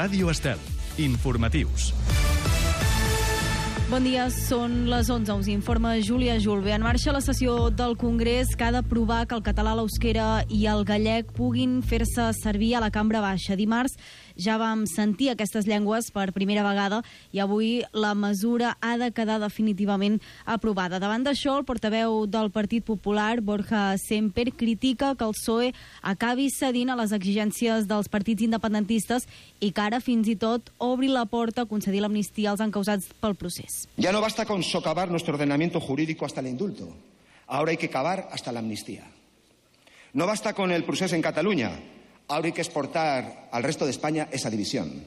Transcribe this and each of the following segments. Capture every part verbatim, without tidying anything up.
Ràdio Estel. Informatius. Bon dia, són les onze. Us informa Júlia Julve. En marxa la sessió del Congrés que ha d'aprovar que el català, l'eusquera i el gallec puguin fer-se servir a la cambra baixa. Dimarts ja vam sentir aquestes llengües per primera vegada i avui la mesura ha de quedar definitivament aprovada. Davant d'això, el portaveu del Partit Popular, Borja Semper, critica que el P S O E acabi cedint a les exigències dels partits independentistes i que ara fins i tot obri la porta a concedir l'amnistia als encausats pel procés. Ya no basta con socavar nuestro ordenamiento jurídico hasta el indulto. Ahora hay que cavar hasta la amnistía. No basta con el procés en Cataluña. Ahora hay que exportar al resto de España esa división.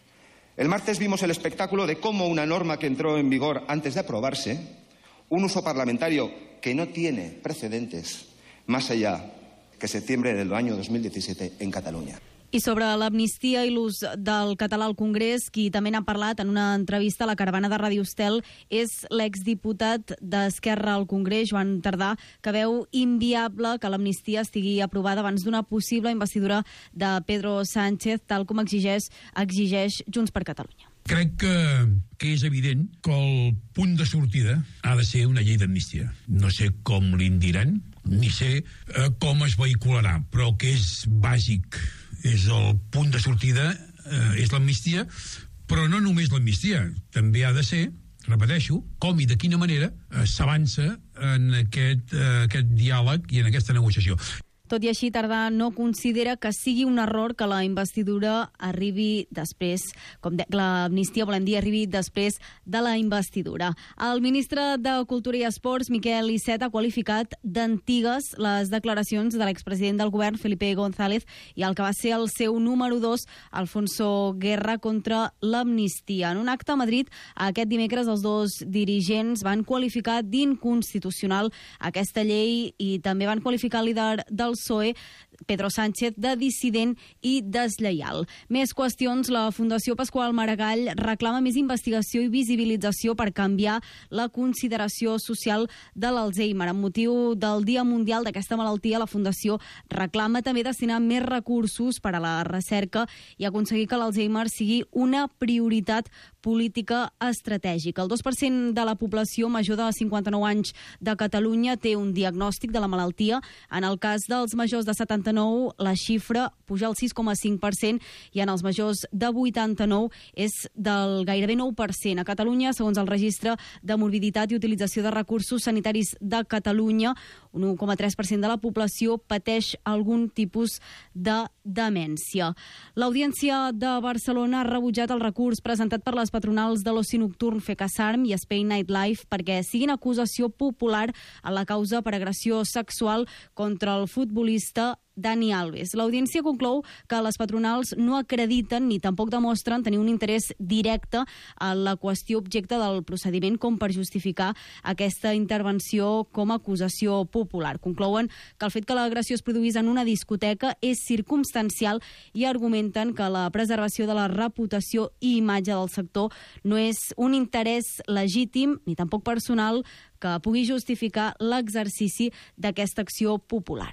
El martes vimos el espectáculo de cómo una norma que entró en vigor antes de aprobarse, un uso parlamentario que no tiene precedentes más allá que septiembre del año dos mil diecisiete en Cataluña. I sobre l'amnistia i l'ús del català al Congrés, qui també n'ha parlat en una entrevista a la caravana de Ràdio Estel és l'exdiputat d'Esquerra al Congrés, Joan Tardà, que veu inviable que l'amnistia estigui aprovada abans d'una possible investidura de Pedro Sánchez, tal com exigeix, exigeix Junts per Catalunya. Crec que, que és evident que el punt de sortida ha de ser una llei d'amnistia. No sé com li'n diran, ni sé eh, com es vehicularà, però que és bàsic, és el punt de sortida, eh, és l'amnistia, però no només l'amnistia, també ha de ser, repeteixo, com i de quina manera eh, s'avança en aquest, eh, aquest diàleg i en aquesta negociació. Tot i així, Tardà no considera que sigui un error que la investidura arribi després, com de, l'amnistia, volem dir, arribi després de la investidura. El ministre de Cultura i Esports, Miquel Iceta, ha qualificat d'antigues les declaracions de l'expresident del govern, Felipe González, i el que va ser el seu número dos, Alfonso Guerra, contra l'amnistia. En un acte a Madrid, aquest dimecres, els dos dirigents van qualificar d'inconstitucional aquesta llei i també van qualificar el líder del P S O E, Pedro Sánchez, de dissident i deslleial. Més qüestions. La Fundació Pasqual Maragall reclama més investigació i visibilització per canviar la consideració social de l'Alzheimer. Amb motiu del Dia Mundial d'aquesta malaltia, la Fundació reclama també destinar més recursos per a la recerca i aconseguir que l'Alzheimer sigui una prioritat política estratègica. El dos per cent de la població major de cinquanta-nou anys de Catalunya té un diagnòstic de la malaltia. En el cas dels majors de setanta-nou, la xifra puja al sis coma cinc per cent i en els majors de vuitanta-nou és del gairebé nou per cent. A Catalunya, segons el Registre de Morbiditat i Utilització de Recursos Sanitaris de Catalunya, un u coma tres per cent de la població pateix algun tipus de demència. L'Audiència de Barcelona ha rebutjat el recurs presentat per les patronals de l'oci nocturn FECASARM i Spain Nightlife perquè siguin acusació popular en la causa per agressió sexual contra el futbolista Dani Alves. L'audiència conclou que les patronals no acrediten ni tampoc demostren tenir un interès directe en la qüestió objecte del procediment com per justificar aquesta intervenció com a acusació popular. Conclouen que el fet que l'agressió es produís en una discoteca és circumstancial i argumenten que la preservació de la reputació i imatge del sector no és un interès legítim ni tampoc personal que pugui justificar l'exercici d'aquesta acció popular.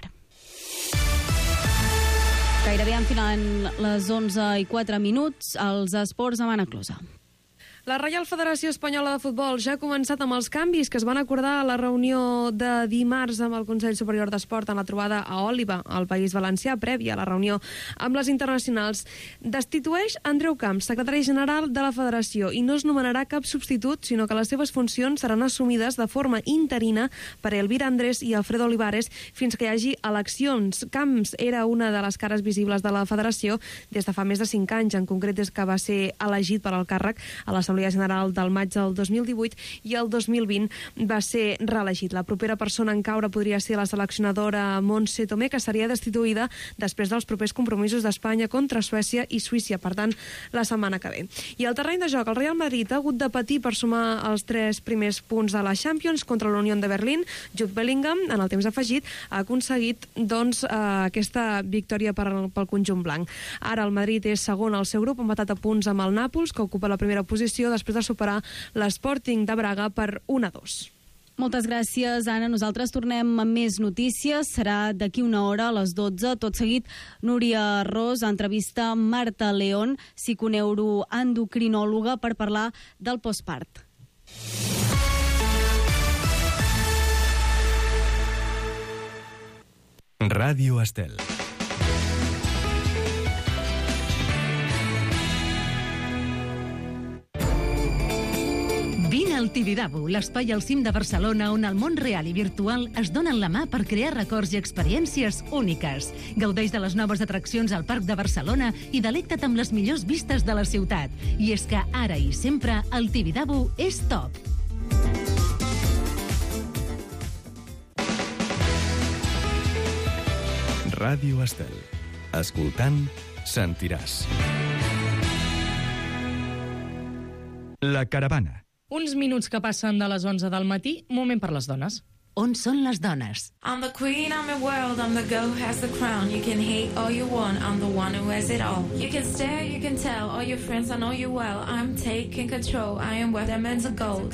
Gairebé enfilant les onze i quatre minuts, els esports amb Anna Closa. La Reial Federació Espanyola de Futbol ja ha començat amb els canvis que es van acordar a la reunió de dimarts amb el Consell Superior d'Esport en la trobada a Òliva, al País Valencià, prèvia a la reunió amb les internacionals. Destitueix Andreu Camps, secretari general de la Federació, i no es nomenarà cap substitut, sinó que les seves funcions seran assumides de forma interina per Elvira Andrés i Alfredo Olivares fins que hi hagi eleccions. Camps era una de les cares visibles de la Federació des de fa més de cinc anys, en concret des que va ser elegit per al càrrec a l'Assemblea General del maig del dos mil divuit i el dos mil vint va ser reelegit. La propera persona en caure podria ser la seleccionadora Montse Tomé, que seria destituïda després dels propers compromisos d'Espanya contra Suècia i Suïssa, per tant, la setmana que ve. I al terreny de joc, el Real Madrid ha hagut de patir per sumar els tres primers punts de la Champions contra l'Unió de Berlín. Jude Bellingham, en el temps afegit, ha aconseguit doncs, eh, aquesta victòria per, pel conjunt blanc. Ara el Madrid és segon al seu grup, empatat a punts amb el Nàpols, que ocupa la primera posició després de superar l'Sporting de Braga per un a dos. Moltes gràcies, Anna. Nosaltres tornem amb més notícies. Serà d'aquí una hora, a les dotze. Tot seguit, Núria Ros entrevista Marta León, psiconeuroendocrinòloga, per parlar del postpart. Ràdio Estel. Vine al Tibidabo, l'espai al cim de Barcelona on el món real i virtual es donen la mà per crear records i experiències úniques. Gaudeix de les noves atraccions al Parc de Barcelona i delecta't amb les millors vistes de la ciutat. I és que ara i sempre el Tibidabo és top. Ràdio Estel. Escoltant, sentiràs. La caravana. Uns minuts que passen de les onze del matí, moment per les dones. On són les dones? I'm the queen, I'm the world, I'm the girl who has the crown. You can hate all you want, I'm the one who has it all. You can stare, you can tell, all your friends, I know you well. I'm taking control, I am worth diamonds of gold.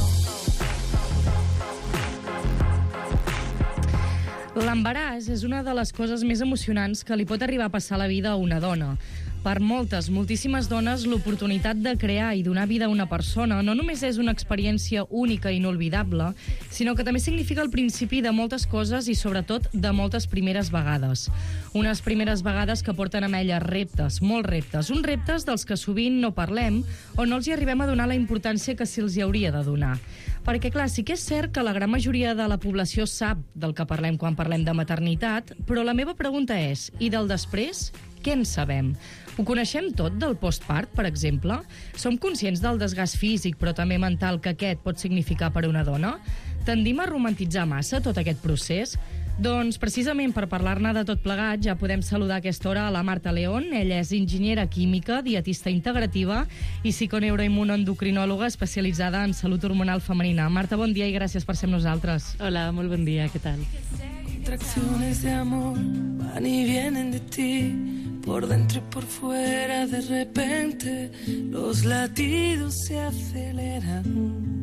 L'embaràs és una de les coses més emocionants que li pot arribar a passar a la vida a una dona. Per moltes, moltíssimes dones, l'oportunitat de crear i donar vida a una persona no només és una experiència única i inolvidable, sinó que també significa el principi de moltes coses i, sobretot, de moltes primeres vegades. Unes primeres vegades que porten amb elles reptes, molts reptes, uns reptes dels que sovint no parlem o no els hi arribem a donar la importància que se'ls hi hauria de donar. Perquè, clar, sí que és cert que la gran majoria de la població sap del que parlem quan parlem de maternitat, però la meva pregunta és, i del després? Què en sabem? Ho coneixem tot del postpart, per exemple? Som conscients del desgast físic, però també mental, que aquest pot significar per a una dona? Tendim a romantitzar massa tot aquest procés? Doncs, precisament per parlar-ne de tot plegat, ja podem saludar a aquesta hora a la Marta León. Ella és enginyera química, dietista integrativa i psiconeuroimmunoendocrinòloga especialitzada en salut hormonal femenina. Marta, bon dia i gràcies per ser amb nosaltres. Hola, molt bon dia, què tal? Contracciones de amor van y vienen de ti, por dentro y por fuera, de repente los latidos se aceleran.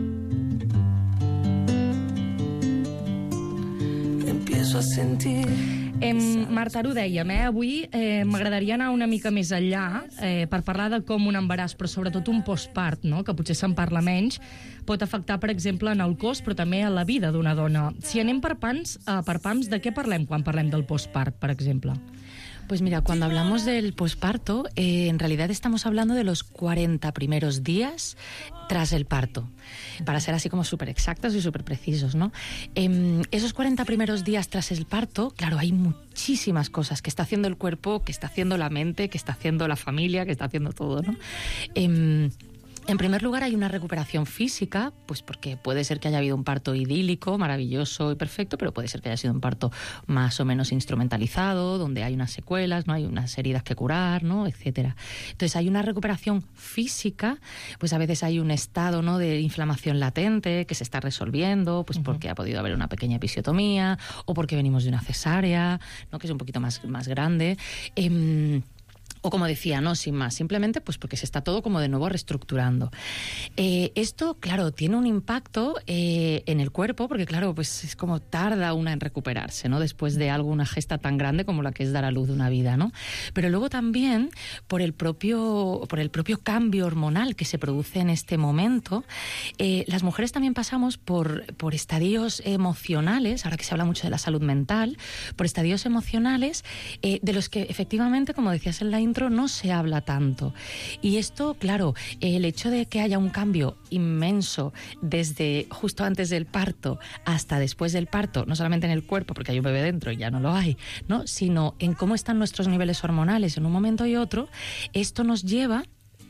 Empiezo a sentir... Em, Marta, ho dèiem, eh? Avui eh, m'agradaria anar una mica més enllà eh, per parlar de com un embaràs, però sobretot un postpart, no? Que potser se'n parla menys, pot afectar, per exemple, en el cos, però també a la vida d'una dona. Si anem per pams, eh, per pams, de què parlem quan parlem del postpart, per exemple? Pues mira, cuando hablamos del posparto, eh, en realidad estamos hablando de los cuarenta primeros días tras el parto, para ser así como súper exactos y súper precisos, ¿no? Eh, esos cuarenta primeros días tras el parto, claro, hay muchísimas cosas que está haciendo el cuerpo, que está haciendo la mente, que está haciendo la familia, que está haciendo todo, ¿no? Eh, En primer lugar, hay una recuperación física, pues porque puede ser que haya habido un parto idílico, maravilloso y perfecto, pero puede ser que haya sido un parto más o menos instrumentalizado, donde hay unas secuelas, no hay unas heridas que curar, ¿no? Etcétera. Entonces, hay una recuperación física, pues a veces hay un estado, ¿no?, de inflamación latente que se está resolviendo, pues uh-huh. porque ha podido haber una pequeña episiotomía o porque venimos de una cesárea, ¿no?, que es un poquito más, más grande. Eh, O como decía, no, sin más, simplemente pues porque se está todo como de nuevo reestructurando. Eh, esto, claro, tiene un impacto eh, en el cuerpo, porque claro, pues es como tarda una en recuperarse, ¿no? Después de algo, una gesta tan grande como la que es dar a luz una vida, ¿no? Pero luego también por el propio, por el propio cambio hormonal que se produce en este momento, eh, las mujeres también pasamos por, por estadios emocionales, ahora que se habla mucho de la salud mental, por estadios emocionales eh, de los que efectivamente, como decías en la intro, no se habla tanto. Y esto, claro, el hecho de que haya un cambio inmenso desde justo antes del parto hasta después del parto, no solamente en el cuerpo, porque hay un bebé dentro y ya no lo hay, ¿no?, sino en cómo están nuestros niveles hormonales en un momento y otro, esto nos lleva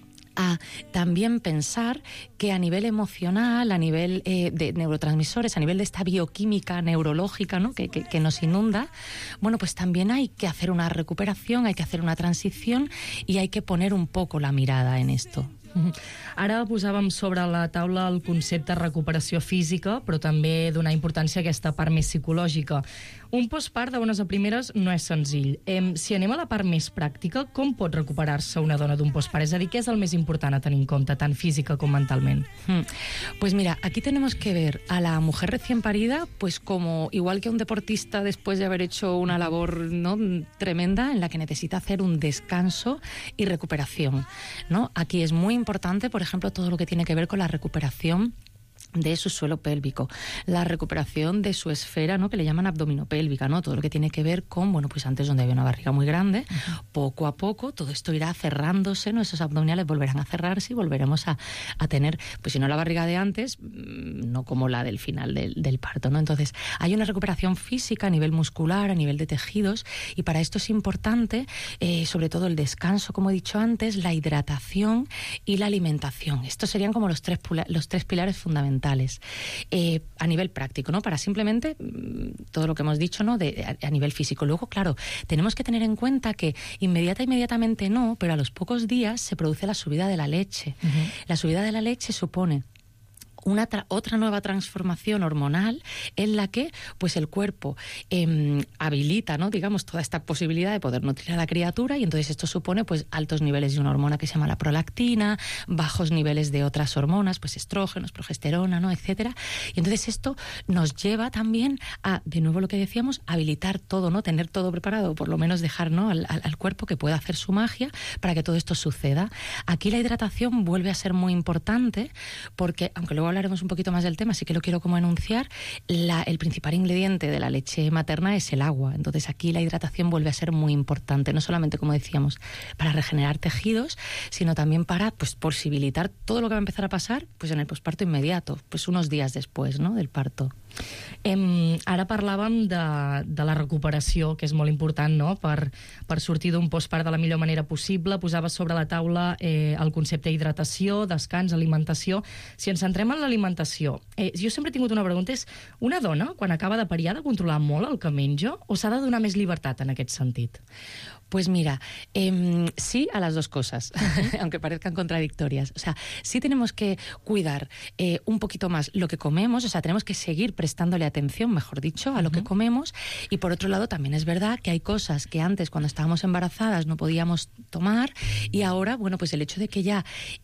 a también pensar que a nivel emocional, a nivel eh, de neurotransmisores, a nivel de esta bioquímica neurológica, ¿no?, que, que, que nos inunda, bueno, pues también hay que hacer una recuperación, hay que hacer una transición y hay que poner un poco la mirada en esto. Ara posàvem sobre la taula el concepte de recuperació física, però també donar importància a aquesta part més psicològica. Un postpart de bones a primeres no és senzill. Eh, si anem a la part més pràctica, com pot recuperar-se una dona d'un postpart? És a dir, què és el més important a tenir en compte, tant física com mentalment? Hmm. Pues mira, aquí tenemos que ver a la mujer recién parida pues como igual que un deportista después de haber hecho una labor, ¿no?, tremenda en la que necesita hacer un descanso y recuperación, ¿no? Aquí es muy importante, por ejemplo, todo lo que tiene que ver con la recuperación de su suelo pélvico, la recuperación de su esfera, ¿no?, que le llaman abdominopélvica, ¿no? Todo lo que tiene que ver con, bueno, pues antes donde había una barriga muy grande, uh-huh. poco a poco todo esto irá cerrándose, ¿no? Esos abdominales volverán a cerrarse y volveremos a, a tener, pues si no la barriga de antes, no como la del final del, del parto, ¿no? Entonces, hay una recuperación física a nivel muscular, a nivel de tejidos, y para esto es importante, eh, sobre todo el descanso, como he dicho antes, la hidratación y la alimentación. Estos serían como los tres, los tres pilares fundamentales. Eh, a nivel práctico, ¿no? Para simplemente todo lo que hemos dicho, ¿no?, de, a, a nivel físico. Luego, claro, tenemos que tener en cuenta que inmediata, inmediatamente no, pero a los pocos días se produce la subida de la leche. Uh-huh. La subida de la leche supone una tra- otra nueva transformación hormonal en la que pues el cuerpo eh, habilita, ¿no?, digamos, toda esta posibilidad de poder nutrir a la criatura, y entonces esto supone pues altos niveles de una hormona que se llama la prolactina, bajos niveles de otras hormonas, pues estrógenos, progesterona, ¿no?, etcétera. Y entonces esto nos lleva también a, de nuevo lo que decíamos, habilitar todo, ¿no?, tener todo preparado, por lo menos dejar, ¿no?, al, al cuerpo que pueda hacer su magia para que todo esto suceda. Aquí la hidratación vuelve a ser muy importante porque, aunque luego hablaremos un poquito más del tema, sí que lo quiero como enunciar, la, el principal ingrediente de la leche materna es el agua. Entonces aquí la hidratación vuelve a ser muy importante, no solamente, como decíamos, para regenerar tejidos, sino también para pues posibilitar todo lo que va a empezar a pasar pues en el posparto inmediato, pues unos días después, ¿no?, del parto. Eh, ara parlàvem de, de la recuperació, que és molt important, no?, per, per sortir d'un postpart de la millor manera possible. Posaves sobre la taula eh, el concepte hidratació, descans, alimentació. Si ens centrem en l'alimentació, eh, jo sempre he tingut una pregunta, és una dona, quan acaba de parir, ha de controlar molt el que menja o s'ha de donar més llibertat en aquest sentit? Pues mira, eh, sí a las dos cosas, uh-huh. aunque parezcan contradictorias. O sea, sí tenemos que cuidar eh, un poquito más lo que comemos, o sea, tenemos que seguir prestándole atención, mejor dicho, a lo uh-huh. que comemos, y por otro lado también es verdad que hay cosas que antes, cuando estábamos embarazadas, no podíamos tomar, y ahora, bueno, pues el hecho de que ya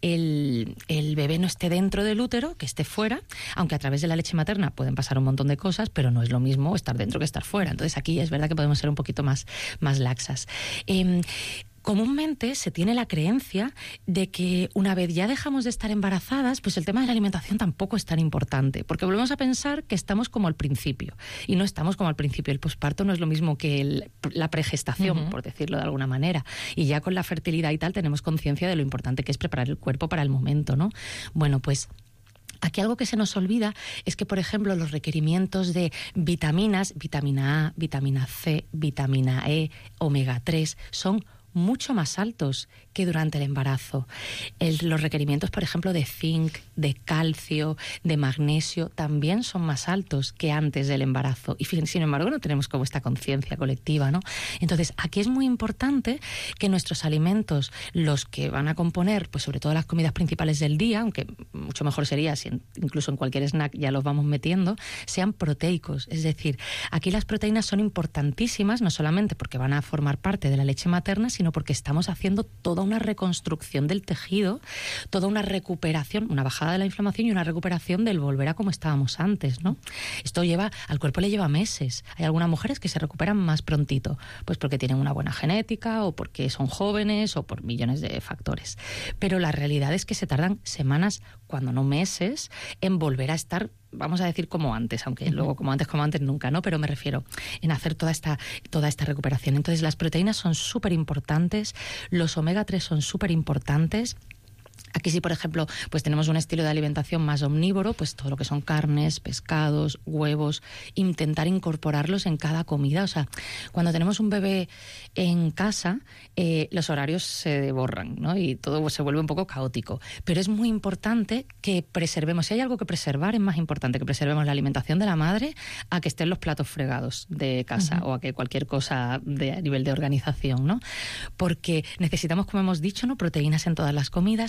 el, el bebé no esté dentro del útero, que esté fuera, aunque a través de la leche materna pueden pasar un montón de cosas, pero no es lo mismo estar dentro que estar fuera. Entonces aquí es verdad que podemos ser un poquito más, más laxas. Eh, comúnmente se tiene la creencia de que una vez ya dejamos de estar embarazadas, pues el tema de la alimentación tampoco es tan importante, porque volvemos a pensar que estamos como al principio, y no estamos como al principio. El posparto no es lo mismo que el, la pregestación, uh-huh. por decirlo de alguna manera, y ya con la fertilidad y tal tenemos conciencia de lo importante que es preparar el cuerpo para el momento, ¿no? Bueno, pues aquí algo que se nos olvida es que, por ejemplo, los requerimientos de vitaminas, vitamina A, vitamina C, vitamina E, omega tres, son mucho más altos que durante el embarazo. El, los requerimientos, por ejemplo, de zinc, de calcio, de magnesio, también son más altos que antes del embarazo. Y sin embargo, no tenemos como esta conciencia colectiva, ¿no? Entonces, aquí es muy importante que nuestros alimentos, los que van a componer, pues sobre todo las comidas principales del día, aunque mucho mejor sería si en, incluso en cualquier snack ya los vamos metiendo, sean proteicos. Es decir, aquí las proteínas son importantísimas, no solamente porque van a formar parte de la leche materna, sino porque estamos haciendo toda una reconstrucción del tejido, toda una recuperación, una bajada de la inflamación y una recuperación del volver a como estábamos antes, ¿no? Esto lleva, al cuerpo le lleva meses. Hay algunas mujeres que se recuperan más prontito, pues porque tienen una buena genética o porque son jóvenes o por millones de factores. Pero la realidad es que se tardan semanas, cuando no meses, en volver a estar, vamos a decir, como antes, aunque uh-huh. luego como antes, como antes nunca, ¿no? Pero me refiero en hacer toda esta, toda esta recuperación. Entonces las proteínas son súper importantes, los omega tres son súper importantes. Aquí sí, por ejemplo, pues tenemos un estilo de alimentación más omnívoro, pues todo lo que son carnes, pescados, huevos, intentar incorporarlos en cada comida. O sea, cuando tenemos un bebé en casa, eh, los horarios se borran, ¿no? Y todo se vuelve un poco caótico. Pero es muy importante que preservemos, si hay algo que preservar, es más importante que preservemos la alimentación de la madre a que estén los platos fregados de casa uh-huh. o a que cualquier cosa de, a nivel de organización, ¿no? Porque necesitamos, como hemos dicho, ¿no?, proteínas en todas las comidas, omega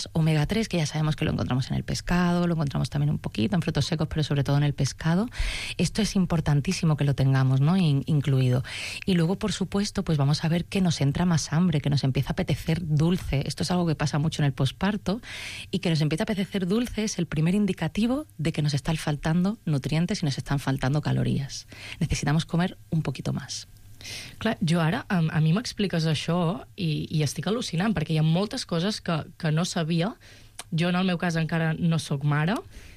omega tres, que ya sabemos que lo encontramos en el pescado, lo encontramos también un poquito en frutos secos, pero sobre todo en el pescado. Esto es importantísimo que lo tengamos, ¿no?, In- incluido. Y luego, por supuesto, pues vamos a ver que nos entra más hambre, que nos empieza a apetecer dulce. Esto es algo que pasa mucho en el posparto, y que nos empieza a apetecer dulce es el primer indicativo de que nos están faltando nutrientes y nos están faltando calorías. Necesitamos comer un poquito más. Clar, jo ara, a, a mi m'expliques això i, i estic al·lucinant, perquè hi ha moltes coses que, que no sabia. Jo, en el meu cas, encara no sóc mare,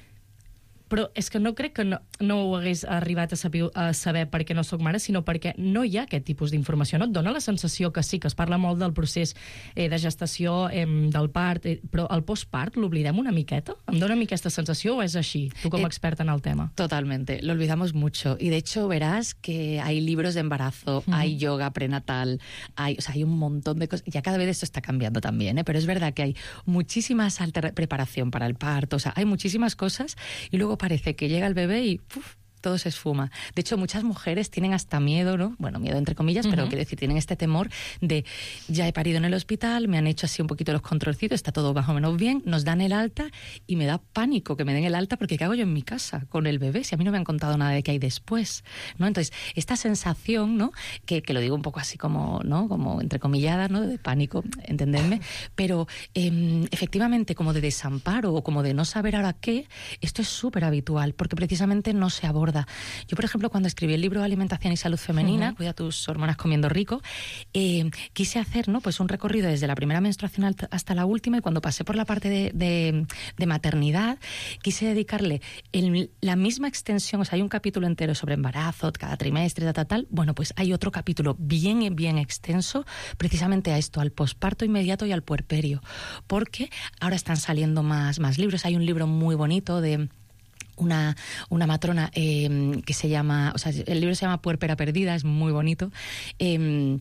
però és que no crec que no, no ho hagués arribat a saber, a saber perquè no sóc mare, sinó perquè no hi ha aquest tipus d'informació. No et dona la sensació que sí, que es parla molt del procés eh, de gestació, eh, del part, eh, però el postpart l'oblidem una miqueta? Em dona a mi aquesta sensació o és així, tu com a experta en el tema? Totalmente, lo olvidamos mucho. Y de hecho verás que hay libros de embarazo, uh-huh. hay yoga prenatal, hay, o sea, hay un montón de cosas. Ya cada vez esto está cambiando también, ¿eh? Pero es verdad que hay muchísimas alter- preparación para el parto, o sea, hay muchísimas cosas, y luego parece que llega el bebé y ¡puf!, todo se esfuma. De hecho, muchas mujeres tienen hasta miedo, ¿no? Bueno, miedo entre comillas, uh-huh. pero quiero decir, tienen este temor de, ya he parido en el hospital, me han hecho así un poquito los controlcitos, está todo más o menos bien, nos dan el alta y me da pánico que me den el alta porque ¿qué hago yo en mi casa con el bebé? Si a mí no me han contado nada de qué hay después, ¿no? Entonces, esta sensación, ¿no? Que, que lo digo un poco así como, ¿no? Como entrecomillada, ¿no? De pánico, entenderme, pero eh, efectivamente como de desamparo o como de no saber ahora qué, esto es súper habitual porque precisamente no se aborda. Yo, por ejemplo, cuando escribí el libro Alimentación y Salud Femenina, uh-huh. Cuida tus hormonas comiendo rico, eh, quise hacer, ¿no?, pues un recorrido desde la primera menstruación hasta la última, y cuando pasé por la parte de, de, de maternidad, quise dedicarle el, la misma extensión, o sea, hay un capítulo entero sobre embarazo, cada trimestre, tal, tal, tal. Bueno, pues hay otro capítulo bien, bien extenso, precisamente a esto, al posparto inmediato y al puerperio, porque ahora están saliendo más, más libros. Hay un libro muy bonito de Una, una matrona eh, que se llama, o sea, el libro se llama Puérpera Perdida, es muy bonito. Eh,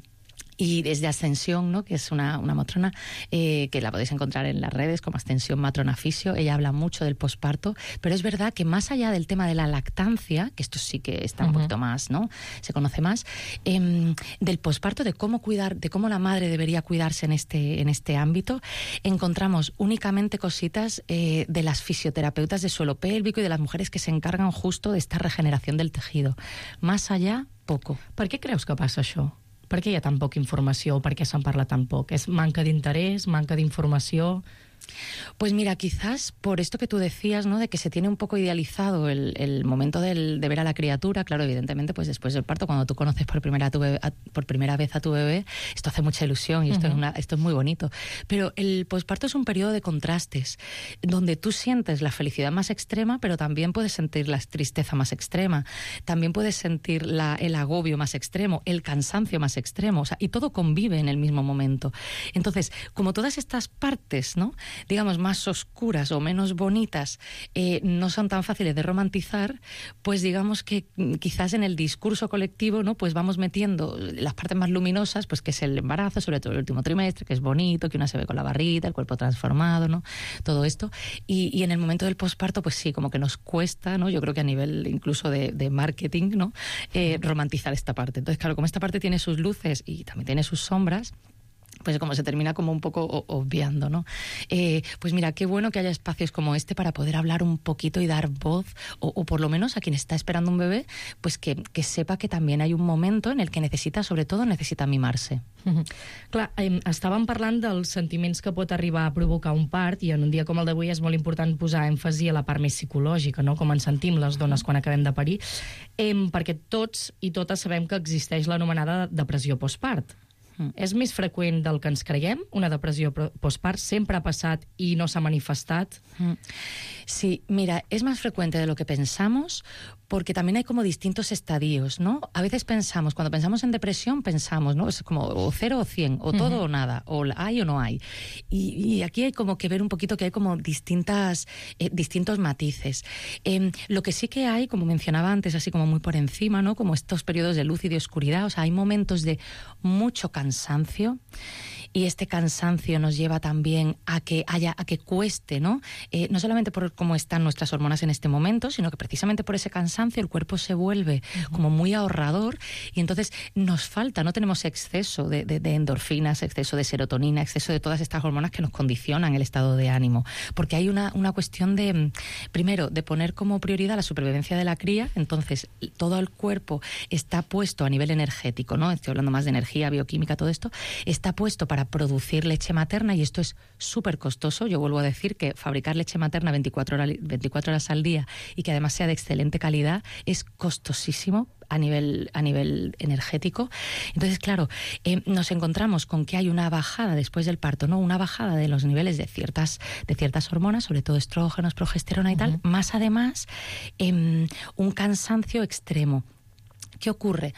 Y desde Ascensión, ¿no?, que es una, una matrona eh, que la podéis encontrar en las redes como Ascensión Matrona Fisio. Ella habla mucho del posparto, pero es verdad que más allá del tema de la lactancia, que esto sí que está un uh-huh. poquito más, ¿no?, se conoce más, eh, del posparto, de cómo cuidar, de cómo la madre debería cuidarse en este, en este ámbito, encontramos únicamente cositas eh, de las fisioterapeutas de suelo pélvico y de las mujeres que se encargan justo de esta regeneración del tejido. Más allá, poco. Per què creus que passa això? Per què hi ha tan poca informació? Per què se'n parla tan poc? És manca d'interès, manca d'informació? Pues mira, quizás por esto que tú decías, ¿no?, de que se tiene un poco idealizado el, el momento del, de ver a la criatura. Claro, evidentemente, pues después del parto, cuando tú conoces por primera, a tu bebé, a, por primera vez a tu bebé, esto hace mucha ilusión y esto, uh-huh. es una, esto es muy bonito. Pero el posparto es un periodo de contrastes, donde tú sientes la felicidad más extrema, pero también puedes sentir la tristeza más extrema, también puedes sentir la, el agobio más extremo, el cansancio más extremo, o sea, y todo convive en el mismo momento. Entonces, como todas estas partes, ¿no?, digamos, más oscuras o menos bonitas, eh, no son tan fáciles de romantizar, pues digamos que quizás en el discurso colectivo, ¿no?, pues vamos metiendo las partes más luminosas, pues que es el embarazo, sobre todo el último trimestre, que es bonito, que una se ve con la barrita, el cuerpo transformado, ¿no?, todo esto. Y, y en el momento del posparto, pues sí, como que nos cuesta, ¿no?, yo creo que a nivel incluso de, de marketing, ¿no?, eh, romantizar esta parte. Entonces, claro, como esta parte tiene sus luces y también tiene sus sombras, pues como se termina como un poco obviando, ¿no? Eh, pues mira, qué bueno que haya espacios como este para poder hablar un poquito y dar voz, o, o por lo menos a quien está esperando un bebé, pues que, que sepa que también hay un momento en el que necesita, sobre todo, necesita mimarse. Mm-hmm. Clar, eh, estàvem parlant dels sentiments que pot arribar a provocar un part, i en un dia com el d'avui és molt important posar èmfasi a la part més psicològica, no?, com ens sentim les dones quan acabem de parir, eh, perquè tots i totes sabem que existeix l'anomenada depressió postpart. Mm. És més freqüent del que ens creiem, una depressió postpart? Sempre ha passat i no s'ha manifestat? Mm. Sí, mira, es más frecuente de lo que pensamos, porque también hay como distintos estadios, ¿no? A veces pensamos, cuando pensamos en depresión, pensamos, ¿no?, es como o cero o cien, o todo uh-huh. o nada, o hay o no hay. Y, y aquí hay como que ver un poquito que hay como distintas, eh, distintos matices. Eh, lo que sí que hay, como mencionaba antes, así como muy por encima, ¿no?, como estos periodos de luz y de oscuridad, o sea, hay momentos de mucho cansancio, y este cansancio nos lleva también a que haya, a que cueste, ¿no? Eh, no solamente por cómo están nuestras hormonas en este momento, sino que precisamente por ese cansancio el cuerpo se vuelve uh-huh. como muy ahorrador y entonces nos falta, no tenemos exceso de, de, de endorfinas, exceso de serotonina, exceso de todas estas hormonas que nos condicionan el estado de ánimo. Porque hay una, una cuestión de, primero, de poner como prioridad la supervivencia de la cría, entonces todo el cuerpo está puesto a nivel energético, ¿no? Estoy hablando más de energía, bioquímica, todo esto, está puesto para producir leche materna y esto es súper costoso. Yo vuelvo a decir que fabricar leche materna veinticuatro horas, veinticuatro horas al día y que además sea de excelente calidad es costosísimo a nivel, a nivel energético. Entonces, claro, eh, nos encontramos con que hay una bajada después del parto, ¿no? Una bajada de los niveles de ciertas, de ciertas hormonas, sobre todo estrógenos, progesterona y uh-huh. tal, más además eh, un cansancio extremo. ¿Qué ocurre?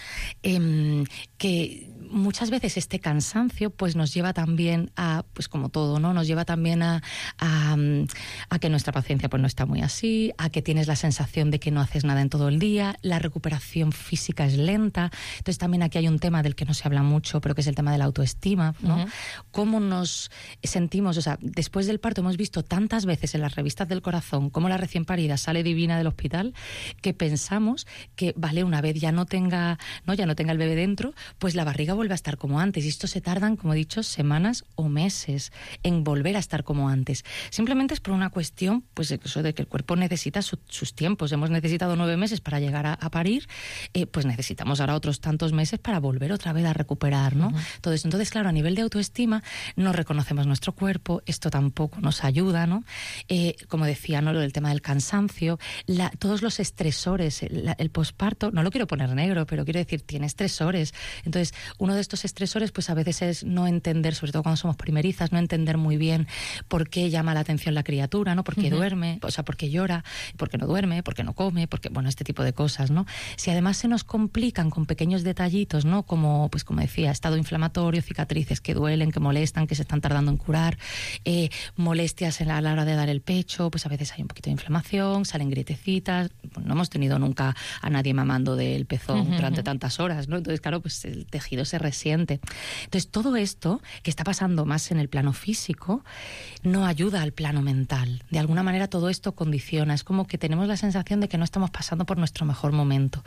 Eh, que muchas veces este cansancio pues nos lleva también a, pues como todo, ¿no? Nos lleva también a, a, a que nuestra paciencia pues no está muy así, a que tienes la sensación de que no haces nada en todo el día, la recuperación física es lenta. Entonces también aquí hay un tema del que no se habla mucho, pero que es el tema de la autoestima, ¿no? Uh-huh. Cómo nos sentimos, o sea, después del parto hemos visto tantas veces en las revistas del corazón cómo la recién parida sale divina del hospital que pensamos que, vale, una vez ya no tenga, no, ya no tenga el bebé dentro, pues la barriga vuelve a estar como antes. Y esto se tardan, como he dicho, semanas o meses en volver a estar como antes. Simplemente es por una cuestión, pues eso de que el cuerpo necesita su, sus tiempos. Hemos necesitado nueve meses para llegar a, a parir, eh, pues necesitamos ahora otros tantos meses para volver otra vez a recuperar, ¿no? Uh-huh. Todo eso. Entonces, claro, a nivel de autoestima no reconocemos nuestro cuerpo, esto tampoco nos ayuda, ¿no? Eh, como decía, ¿no? Lo del tema del cansancio, la, todos los estresores, el, el posparto, no lo quiero poner negro, pero quiero decir, tiene estresores. Entonces, uno de estos estresores, pues a veces es no entender, sobre todo cuando somos primerizas, no entender muy bien por qué llama la atención la criatura, ¿no? Por qué uh-huh. duerme, o sea, por qué llora, por qué no duerme, por qué no come, porque, bueno, este tipo de cosas, ¿no? Si además se nos complican con pequeños detallitos, ¿no? Como, pues como decía, estado inflamatorio, cicatrices que duelen, que molestan, que se están tardando en curar, eh, molestias en la, a la hora de dar el pecho, pues a veces hay un poquito de inflamación, salen grietecitas, bueno, no hemos tenido nunca a nadie mamando del pezón uh-huh. durante tantas horas, ¿no? Entonces, claro, pues el tejido se resiente. Entonces, todo esto que está pasando más en el plano físico no ayuda al plano mental. De alguna manera todo esto condiciona. Es como que tenemos la sensación de que no estamos pasando por nuestro mejor momento.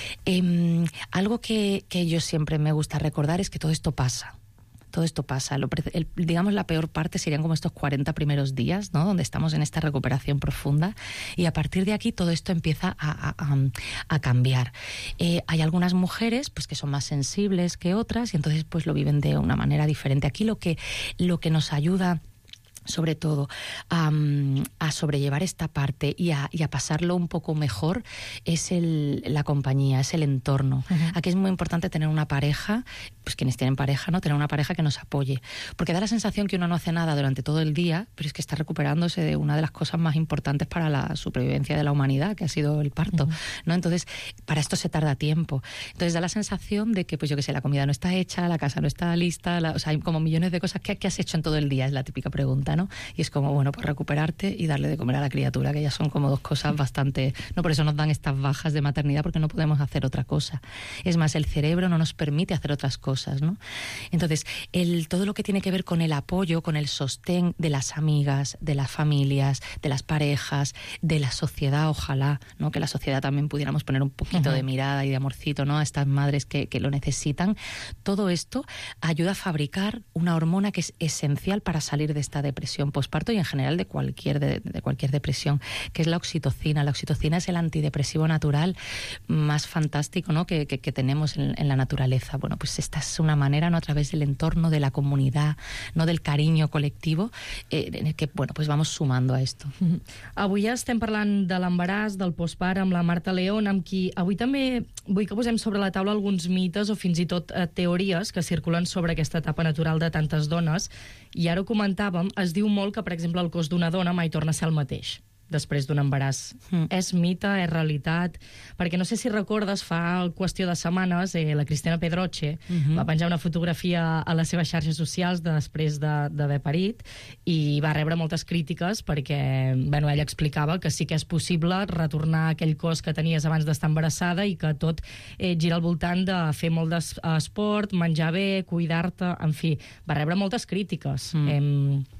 Eh, algo que, que yo siempre me gusta recordar es que todo esto pasa. Todo esto pasa. Lo, el, digamos, la peor parte serían como estos cuarenta primeros días, ¿no? Donde estamos en esta recuperación profunda y a partir de aquí todo esto empieza a, a, a, a cambiar. Eh, hay algunas mujeres pues que son más sensibles que otras y entonces pues lo viven de una manera diferente. Aquí lo que, lo que nos ayuda sobre todo a, a sobrellevar esta parte y a, y a pasarlo un poco mejor es el, la compañía, es el entorno. Uh-huh. Aquí es muy importante tener una pareja, pues quienes tienen pareja, ¿no? Tener una pareja que nos apoye, porque da la sensación que uno no hace nada durante todo el día, pero es que está recuperándose de una de las cosas más importantes para la supervivencia de la humanidad, que ha sido el parto, uh-huh. ¿no? Entonces, para esto se tarda tiempo. Entonces da la sensación de que, pues yo qué sé, la comida no está hecha, la casa no está lista, la, o sea, hay como millones de cosas. ¿Qué, qué has hecho en todo el día? Es la típica pregunta, ¿no? Y es como, bueno, pues recuperarte y darle de comer a la criatura, que ya son como dos cosas bastante... No, por eso nos dan estas bajas de maternidad, porque no podemos hacer otra cosa. Es más, el cerebro no nos permite hacer otras cosas, ¿no? Entonces, el, todo lo que tiene que ver con el apoyo, con el sostén de las amigas, de las familias, de las parejas, de la sociedad, ojalá, ¿no? Que la sociedad también pudiéramos poner un poquito uh-huh. de mirada y de amorcito, ¿no? A estas madres que, que lo necesitan. Todo esto ayuda a fabricar una hormona que es esencial para salir de esta depresión posparto y en general de cualquier, de, de cualquier depresión, que es la oxitocina. La oxitocina es el antidepresivo natural más fantástico, ¿no? que, que, que tenemos en, en la naturaleza. Bueno, pues esta es una manera, ¿no? A través del entorno, de la comunidad, no del cariño colectivo, eh, en el que, bueno, pues vamos sumando a esto. Mm-hmm. Avui ja estem parlant de l'embaràs, del postpart, amb la Marta León, amb qui avui també vull que posem sobre la taula alguns mites o fins i tot eh, teories que circulen sobre aquesta etapa natural de tantes dones. I ara ho comentàvem, es diu molt que, per exemple, el cos d'una dona mai torna a ser el mateix després d'un embaràs. Mm. És mite, és realitat? Perquè no sé si recordes, fa qüestió de setmanes, eh, la Cristina Pedroche mm-hmm. va penjar una fotografia a les seves xarxes socials de, després d'haver parit i va rebre moltes crítiques perquè, bueno, ella explicava que sí que és possible retornar a aquell cos que tenies abans d'estar embarassada i que tot eh, gira al voltant de fer molt d'esport, menjar bé, cuidar-te, en fi, va rebre moltes crítiques. Mm. Eh,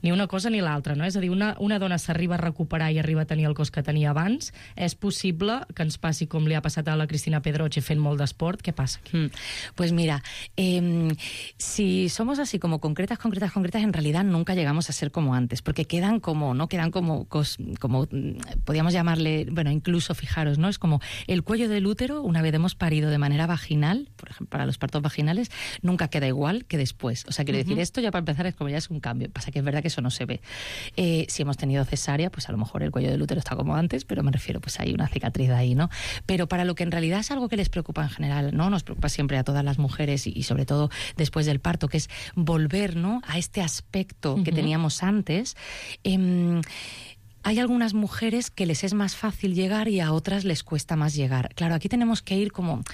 Ni una cosa ni l'altra, no? És a dir, una, una dona s'arriba a recuperar i arriba a tenir el cos que tenia abans. És possible que ens passi com li ha passat a la Cristina Pedroche fent molt d'esport? Què passa aquí? Mm. Pues mira, eh, si somos así como concretas, concretas, concretas, en realidad nunca llegamos a ser como antes, porque quedan como, ¿no? Quedan como, como podríamos llamarle, bueno, incluso fijaros, ¿no? Es como el cuello del útero, una vez hemos parido de manera vaginal, por ejemplo, para los partos vaginales, nunca queda igual que después. O sea, quiero uh-huh. decir, esto ya para empezar es como ya es un cambio. Pasa que es verdad que eso no se ve. Eh, si hemos tenido cesárea, pues a lo mejor el cuello del útero está como antes, pero me refiero, pues hay una cicatriz ahí, ¿no? Pero para lo que en realidad es algo que les preocupa en general, ¿no? Nos preocupa siempre a todas las mujeres y, y sobre todo después del parto, que es volver, ¿no? A este aspecto uh-huh. que teníamos antes. Eh, Hay algunas mujeres que les es más fácil llegar y a otras les cuesta más llegar. Claro, aquí tenemos que ir como...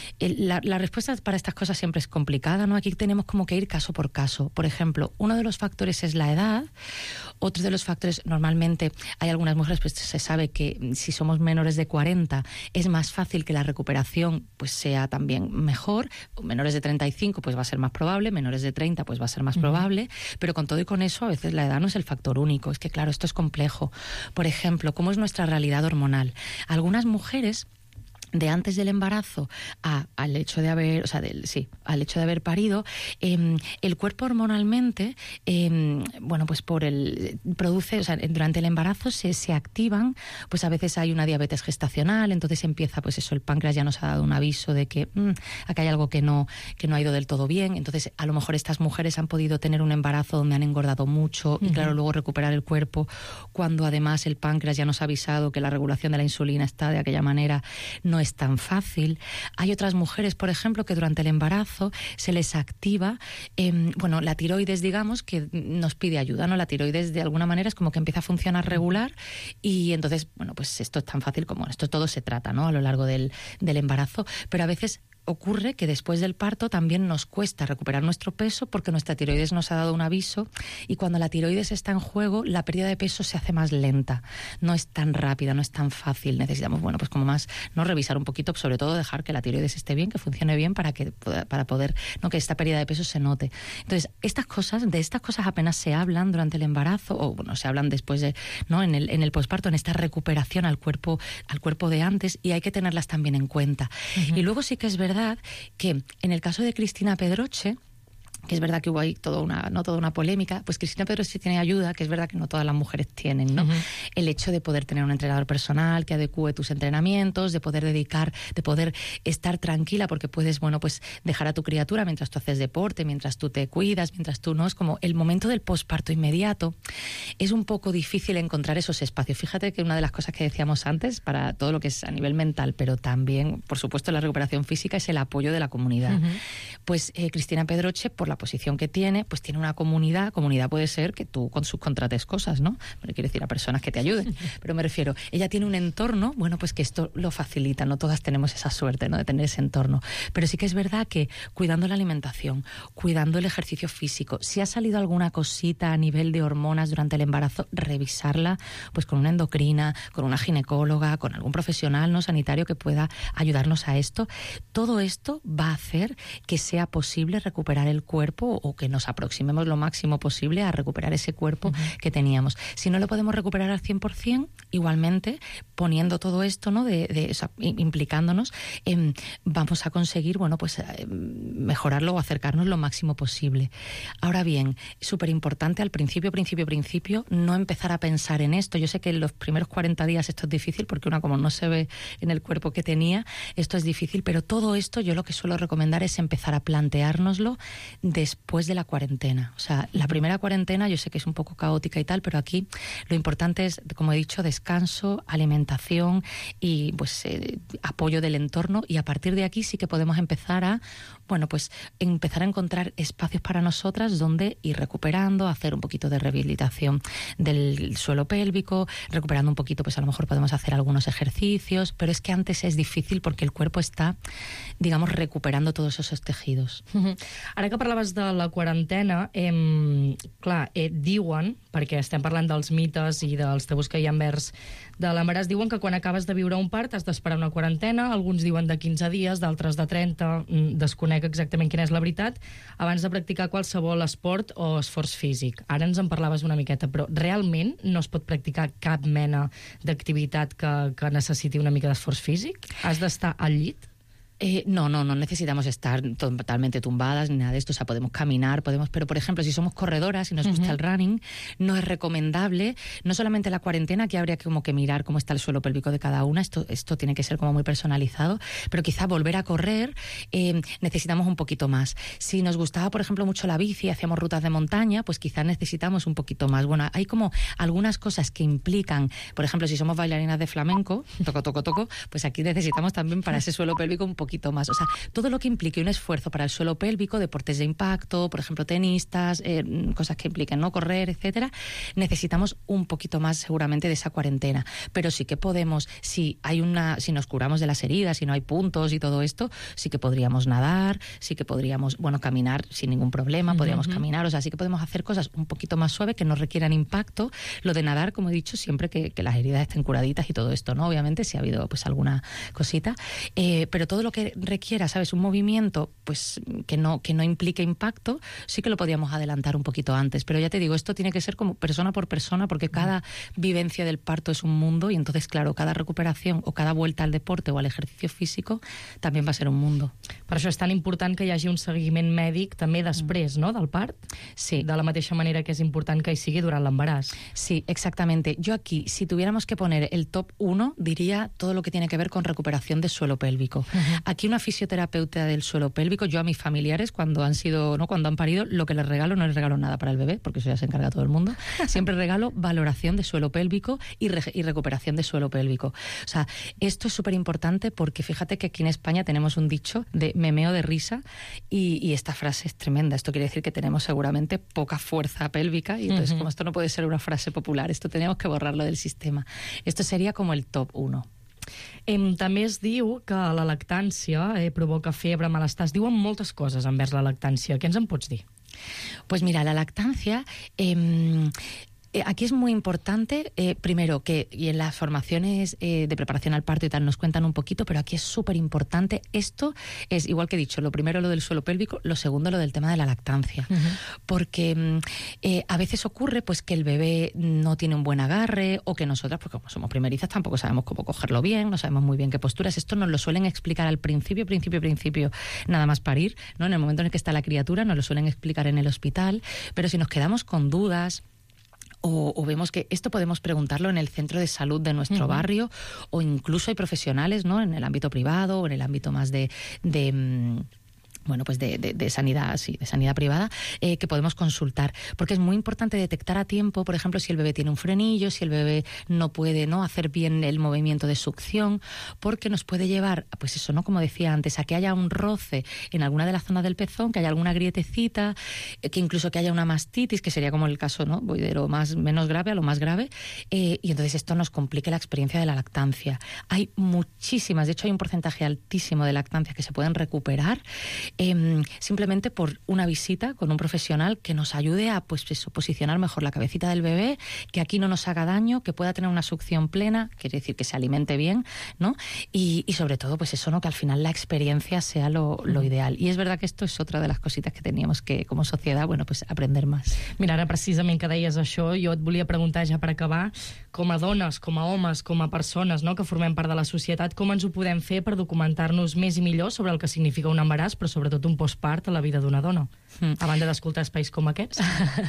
La, la respuesta para estas cosas siempre es complicada, ¿no? Aquí tenemos como que ir caso por caso. Por ejemplo, uno de los factores es la edad. Otro de los factores, normalmente, hay algunas mujeres, pues se sabe que si somos menores de cuarenta es más fácil que la recuperación pues sea también mejor. Menores de treinta y cinco pues va a ser más probable, menores de treinta pues va a ser más uh-huh. probable. Pero con todo y con eso, a veces la edad no es el factor único. Es que, claro, esto es complejo. Por ejemplo, ¿cómo es nuestra realidad hormonal? Algunas mujeres, de antes del embarazo a, al hecho de haber, o sea, del, sí, al hecho de haber parido, eh, el cuerpo hormonalmente, eh, bueno, pues por el produce, o sea, durante el embarazo se, se activan, pues a veces hay una diabetes gestacional, entonces empieza, pues eso, el páncreas ya nos ha dado un aviso de que mmm, acá hay algo que no, que no ha ido del todo bien, entonces a lo mejor estas mujeres han podido tener un embarazo donde han engordado mucho uh-huh. y claro, luego recuperar el cuerpo cuando además el páncreas ya nos ha avisado que la regulación de la insulina está de aquella manera, no es tan fácil. Hay otras mujeres, por ejemplo, que durante el embarazo se les activa, eh, bueno, la tiroides, digamos, que nos pide ayuda, ¿no? La tiroides, de alguna manera, es como que empieza a funcionar regular y entonces, bueno, pues esto es tan fácil como esto todo se trata, ¿no? A lo largo del, del embarazo, pero a veces ocurre que después del parto también nos cuesta recuperar nuestro peso porque nuestra tiroides nos ha dado un aviso y cuando la tiroides está en juego la pérdida de peso se hace más lenta, no es tan rápida, no es tan fácil, necesitamos, bueno, pues como más, no revisar un poquito, sobre todo dejar que la tiroides esté bien, que funcione bien para que para poder, no que esta pérdida de peso se note. Entonces, estas cosas, de estas cosas apenas se hablan durante el embarazo o bueno, se hablan después de, ¿no? En el en el posparto, en esta recuperación al cuerpo al cuerpo de antes y hay que tenerlas también en cuenta. Uh-huh. Y luego sí que es verdad que en el caso de Cristina Pedroche, que es verdad que hubo ahí toda una, no toda una polémica, pues Cristina Pedroche tiene ayuda, que es verdad que no todas las mujeres tienen, ¿no? Uh-huh. El hecho de poder tener un entrenador personal que adecúe tus entrenamientos, de poder dedicar, de poder estar tranquila, porque puedes, bueno, pues dejar a tu criatura mientras tú haces deporte, mientras tú te cuidas, mientras tú no, es como el momento del posparto inmediato. Es un poco difícil encontrar esos espacios. Fíjate que una de las cosas que decíamos antes, para todo lo que es a nivel mental, pero también, por supuesto, la recuperación física, es el apoyo de la comunidad. Uh-huh. Pues eh, Cristina Pedroche, por la posición que tiene, pues tiene una comunidad. Comunidad puede ser que tú con subcontrates cosas, ¿no? Pero quiero decir a personas que te ayuden. Pero me refiero, ella tiene un entorno, bueno, pues que esto lo facilita. No todas tenemos esa suerte, ¿no? De tener ese entorno. Pero sí que es verdad que cuidando la alimentación, cuidando el ejercicio físico, si ha salido alguna cosita a nivel de hormonas durante el embarazo, revisarla, pues con una endocrina, con una ginecóloga, con algún profesional no sanitario que pueda ayudarnos a esto. Todo esto va a hacer que sea posible recuperar el cuerpo o que nos aproximemos lo máximo posible a recuperar ese cuerpo uh-huh. que teníamos. Si no lo podemos recuperar al cien por ciento, igualmente, poniendo todo esto, ¿no? de, de, o sea, implicándonos, eh, vamos a conseguir, bueno, pues eh, mejorarlo o acercarnos lo máximo posible. Ahora bien, súper importante al principio, principio, principio, no empezar a pensar en esto. Yo sé que en los primeros cuarenta días esto es difícil porque una como no se ve en el cuerpo que tenía, esto es difícil, pero todo esto yo lo que suelo recomendar es empezar a planteárnoslo después de la cuarentena. O sea, la primera cuarentena yo sé que es un poco caótica y tal, pero aquí lo importante es, como he dicho, descanso, alimentación y pues eh, apoyo del entorno, y a partir de aquí sí que podemos empezar a, bueno, pues empezar a encontrar espacios para nosotras donde ir recuperando, hacer un poquito de rehabilitación del suelo pélvico, recuperando un poquito, pues a lo mejor podemos hacer algunos ejercicios, pero es que antes es difícil porque el cuerpo está, digamos, recuperando todos esos tejidos. tejidos. Ara que parlaves de la quarantena, eh, clar, eh, diuen, perquè estem parlant dels mites i dels tabús que hi ha envers de l'embaràs, diuen que quan acabes de viure un part has d'esperar una quarantena, alguns diuen de quinze dies, d'altres de trenta, desconec exactament quina és la veritat, abans de practicar qualsevol esport o esforç físic. Ara ens en parlaves una miqueta, però realment no es pot practicar cap mena d'activitat que, que necessiti una mica d'esforç físic? Has d'estar al llit? Eh, no, no, no necesitamos estar totalmente tumbadas ni nada de esto, o sea, podemos caminar, podemos, pero por ejemplo, si somos corredoras y nos gusta uh-huh. el running, no es recomendable, no solamente la cuarentena, que habría que como que mirar cómo está el suelo pélvico de cada una, esto, esto tiene que ser como muy personalizado, pero quizá volver a correr eh, necesitamos un poquito más. Si nos gustaba, por ejemplo, mucho la bici, hacíamos rutas de montaña, pues quizá necesitamos un poquito más. Bueno, hay como algunas cosas que implican, por ejemplo, si somos bailarinas de flamenco, toco, toco, toco, pues aquí necesitamos también para ese suelo pélvico un poquito poquito más. O sea, todo lo que implique un esfuerzo para el suelo pélvico, deportes de impacto, por ejemplo, tenistas, eh, cosas que impliquen no correr, etcétera, necesitamos un poquito más seguramente de esa cuarentena. Pero sí que podemos, si hay una, si nos curamos de las heridas, si no hay puntos y todo esto, sí que podríamos nadar, sí que podríamos, bueno, caminar sin ningún problema, podríamos uh-huh. caminar, o sea, sí que podemos hacer cosas un poquito más suaves que no requieran impacto. Lo de nadar, como he dicho, siempre que, que las heridas estén curaditas y todo esto, ¿no? Obviamente, si ha habido pues alguna cosita, eh, pero todo lo que requiera, ¿sabes? Un movimiento, pues que no, que no implique impacto, sí que lo podíamos adelantar un poquito antes, pero ya te digo, esto tiene que ser como persona por persona, porque cada vivencia del parto es un mundo, y entonces, claro, cada recuperación o cada vuelta al deporte o al ejercicio físico también va a ser un mundo. Per això és tan important que hi hagi un seguiment mèdic també després, ¿no?, del part? Sí. De la mateixa manera que és important que hi sigui durant l'embaràs. Sí, exactamente. Yo aquí, si tuviéramos que poner el top uno, diría todo lo que tiene que ver con recuperación del suelo pélvico. Uh-huh. Aquí una fisioterapeuta del suelo pélvico, yo a mis familiares, cuando han sido, ¿no?, cuando han parido, lo que les regalo, no les regalo nada para el bebé, porque eso ya se encarga todo el mundo, siempre regalo valoración de suelo pélvico y, re- y recuperación de suelo pélvico. O sea, esto es súper importante porque fíjate que aquí en España tenemos un dicho de me meo de risa, y, y esta frase es tremenda. Esto quiere decir que tenemos seguramente poca fuerza pélvica, y entonces uh-huh. como esto no puede ser una frase popular, esto tenemos que borrarlo del sistema. Esto sería como el top uno. Eh, també es diu que la lactància eh, provoca febre, malestar. Es diuen moltes coses envers la lactància. Què ens en pots dir? Pues mira, la lactancia... Eh, Aquí es muy importante, eh, primero, que y en las formaciones eh, de preparación al parto y tal nos cuentan un poquito, pero aquí es súper importante. Esto es, igual que he dicho, lo primero lo del suelo pélvico, lo segundo lo del tema de la lactancia. Uh-huh. Porque eh, a veces ocurre pues que el bebé no tiene un buen agarre, o que nosotras, porque como somos primerizas, tampoco sabemos cómo cogerlo bien, no sabemos muy bien qué posturas. Esto nos lo suelen explicar al principio, principio, principio, nada más parir, ¿no? En el momento en el que está la criatura, nos lo suelen explicar en el hospital, pero si nos quedamos con dudas... O, o vemos que esto podemos preguntarlo en el centro de salud de nuestro uh-huh. barrio, o incluso hay profesionales, ¿no?, en el ámbito privado o en el ámbito más de... de bueno, pues de, de, de sanidad, sí, de sanidad privada, eh, que podemos consultar, porque es muy importante detectar a tiempo, por ejemplo, si el bebé tiene un frenillo, si el bebé no puede, ¿no?, hacer bien el movimiento de succión, porque nos puede llevar, pues eso, ¿no?, como decía antes, a que haya un roce en alguna de las zonas del pezón, que haya alguna grietecita, que incluso que haya una mastitis, que sería como el caso, ¿no?, voy de lo más menos grave a lo más grave, eh, y entonces esto nos complica la experiencia de la lactancia. Hay muchísimas, de hecho hay un porcentaje altísimo de lactancias que se pueden recuperar Eh, simplemente por una visita con un profesional que nos ayude a pues eso, posicionar mejor la cabecita del bebé, que aquí no nos haga daño, que pueda tener una succión plena, quiere decir que se alimente bien, ¿no? Y, y sobre todo, pues eso, ¿no?, que al final la experiencia sea lo, lo ideal. Y es verdad que esto es otra de las cositas que teníamos que, como sociedad, bueno, pues aprender más. Mira, ara precisament que deies això, jo et volia preguntar ja per acabar, com a dones, com a homes, com a persones, no?, que formem part de la societat, com ens ho podem fer per documentar-nos més i millor sobre el que significa un embaràs, però sobretot un postpart a la vida d'una dona, mm. a banda d'escoltar espais com aquests.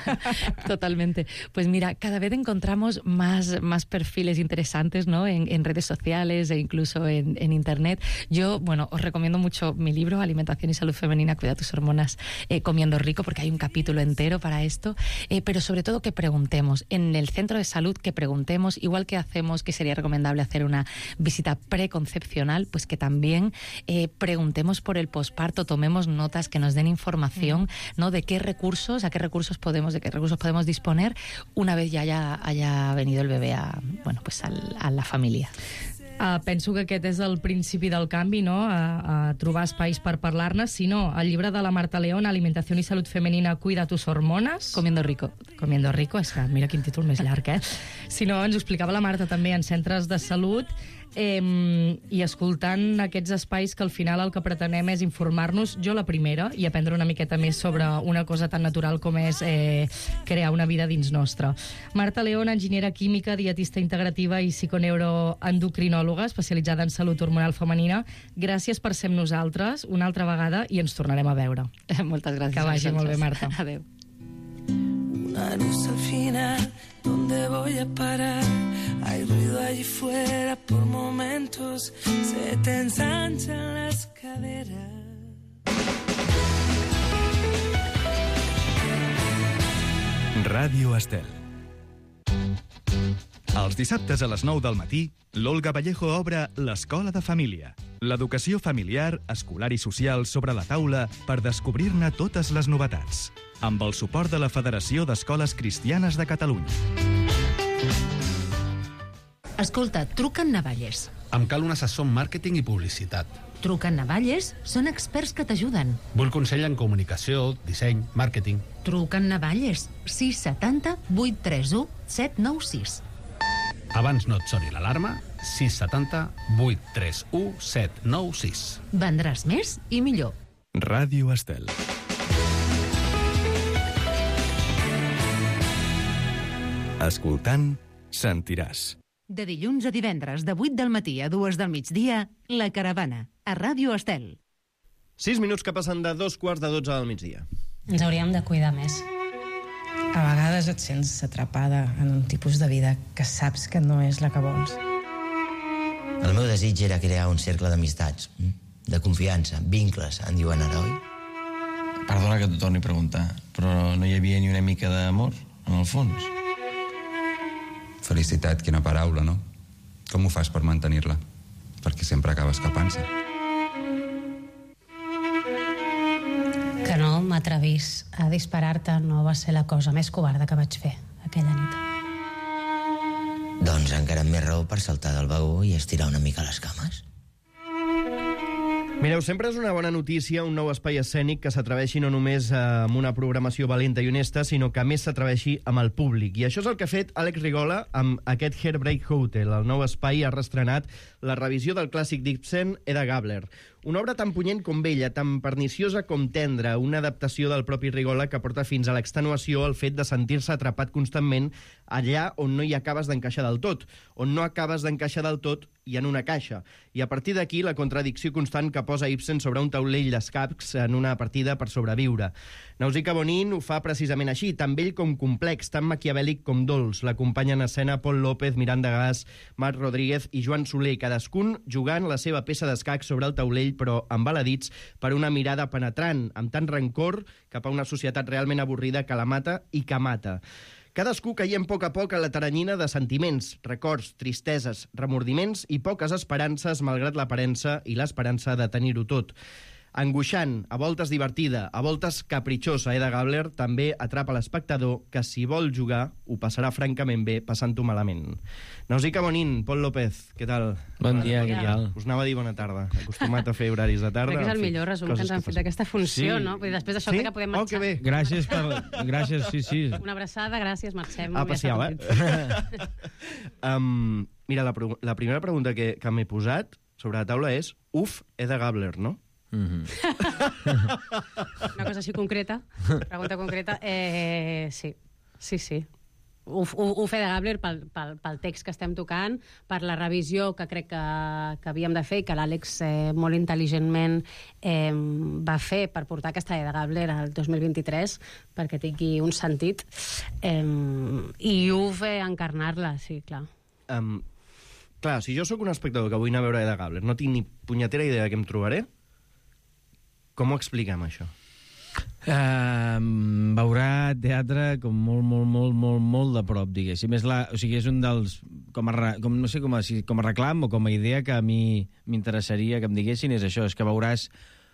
Totalmente. Pues mira, cada vez encontramos más, más perfiles interesantes, ¿no?, en, en redes sociales e incluso en, en internet. Yo, bueno, os recomiendo mucho mi libro, Alimentación y Salud Femenina, Cuida tus hormonas eh, comiendo rico, porque hay un capítulo entero para esto, eh, pero sobre todo que preguntemos en el centro de salud, que preguntemos, igual que hacemos, que sería recomendable hacer una visita preconcepcional, pues que también eh, preguntemos por el posparto, tomemos notas, que nos den información, ¿no?, de qué recursos, a qué recursos podemos, de qué recursos podemos disponer una vez ya haya, haya venido el bebé a, bueno, pues al, a la familia. Uh, penso que aquest és el principi del canvi, no? A, a trobar espais per parlar-ne. Si no, el llibre de la Marta León, Alimentació i Salut Femenina, Cuida tus hormones. Comiendo rico. Comiendo rico, és que mira quin títol més llarg, eh? Si no, ens ho explicava la Marta també en centres de salut, eh, i escoltant aquests espais que al final el que pretenem és informar-nos, jo la primera, i aprendre una miqueta més sobre una cosa tan natural com és eh, crear una vida dins nostra. Marta León, enginyera química, dietista integrativa i psiconeuroendocrinòloga especialitzada en salut hormonal femenina, gràcies per ser amb nosaltres una altra vegada i ens tornarem a veure. Moltes gràcies. Que vagi molt bé, Marta. Adéu. Una luz al final, ¿dónde voy a parar? Hay ruido allí fuera, por momentos se te ensanchan las caderas. Ràdio Estel. Els dissabtes a les nou del matí, l'Olga Vallejo obre l'Escola de Família. L'educació familiar, escolar i social sobre la taula per descobrir-ne totes les novetats. Amb el suport de la Federació d'Escoles Cristianes de Catalunya. Escolta, truca en Navalles. Em cal un assessor en màrqueting i publicitat. Truca en Navalles, són experts que t'ajuden. Vull consell en comunicació, disseny, màrqueting. Truca en Navalles, sis setanta vuit tres u set nou sis. Abans no et soni l'alarma, sis setanta vuit tres u set nou sis. Vendràs més i millor. Ràdio Estel. Escoltant, sentiràs. De dilluns a divendres, de vuit del matí a dues del migdia, La Caravana, a Ràdio Estel. Sis minuts que passen de dos quarts de dotze del migdia. Ens hauríem de cuidar més. A vegades et sents atrapada en un tipus de vida que saps que no és la que vols. El meu desig era crear un cercle d'amistats, de confiança, vincles, en diuen ara, oi? Perdona que t'ho torni a preguntar, però no hi havia ni una mica d'amor, en el fons? Felicitat, quina paraula, no? Com ho fas per mantenir-la? Perquè sempre acaba escapant-se. Que no m'atrevís a disparar-te no va ser la cosa més covarda que vaig fer aquella nit. Doncs encara amb més raó per saltar del vagó i estirar una mica les cames. Mireu, sempre és una bona notícia un nou espai escènic que s'atreveixi no només amb una programació valenta i honesta, sinó que a més s'atreveixi amb el públic. I això és el que ha fet Àlex Rigola amb aquest Heartbreak Hotel. El nou espai ha reestrenat la revisió del clàssic d'Ibsen, Hedda Gabler. Una obra tan punyent com bella, tan perniciosa com tendra, una adaptació del propi Rigola que porta fins a l'extenuació el fet de sentir-se atrapat constantment allà on no hi acabes d'encaixar del tot, on no acabes d'encaixar del tot i en una caixa. I a partir d'aquí la contradicció constant que posa Ibsen sobre un taulell d'escacs en una partida per sobreviure. Nausicaa Bonin ho fa precisament així, tan vell com complex, tan maquiavèlic com dolç. L'acompanyen en escena Pol López, Miranda Gas, Marc Rodríguez i Joan Soler, cadascun jugant la seva peça d'escacs sobre el taulell, però embaladits per una mirada penetrant, amb tant rancor cap a una societat realment avorrida que la mata i que mata. Cadascú caiem a poc a poc a la taranyina de sentiments, records, tristeses, remordiments i poques esperances, malgrat l'aparença i l'esperança de tenir-ho tot. Angoixant, a voltes divertida, a voltes capritxosa, Hedda Gabler també atrapa l'espectador que, si vol jugar, ho passarà francament bé, passant-ho malament. Nausicaa Bonin, Pol López, què tal? Bon dia, què tal? Us anava a dir bona tarda. Acostumat a fer horaris de tarda. Crec que és el millor resum que ens han fet d'aquesta funció, Sí. no? Vull dir, després d'això Sí? crec que podem Oh, marxar. que bé. Gràcies per... Gràcies, sí, sí. Una abraçada, gràcies, marxem. Ah, Molt bé, passiau, s'ha eh? sentit. um, mira, la, pre- la primera pregunta que, que m'he posat sobre la taula és uf, Hedda Gabler, no? Mm-hmm. Una cosa així concreta, pregunta concreta, eh, sí, sí, sí. Ho, ho, ho fe de Gabler pel, pel, pel text que estem tocant, per la revisió que crec que, que havíem de fer i que l'Àlex eh, molt intel·ligentment eh, va fer per portar aquesta Hedda Gabler al dos mil vint-i-tres perquè tingui un sentit, eh, i ho fe encarnar-la, sí, clar. Um, clar, si jo sóc un espectador que vull anar a veure Hedda Gabler, no tinc ni punyetera idea de què em trobaré, com ho expliquem, això? Uh, veurà teatre com molt, molt, molt, molt, molt de prop, diguéssim. És la, o sigui, és un dels... Com a, re- com, no sé, com a, si, com a reclam o com a idea que a mi m'interessaria que em diguessin és això, és que veuràs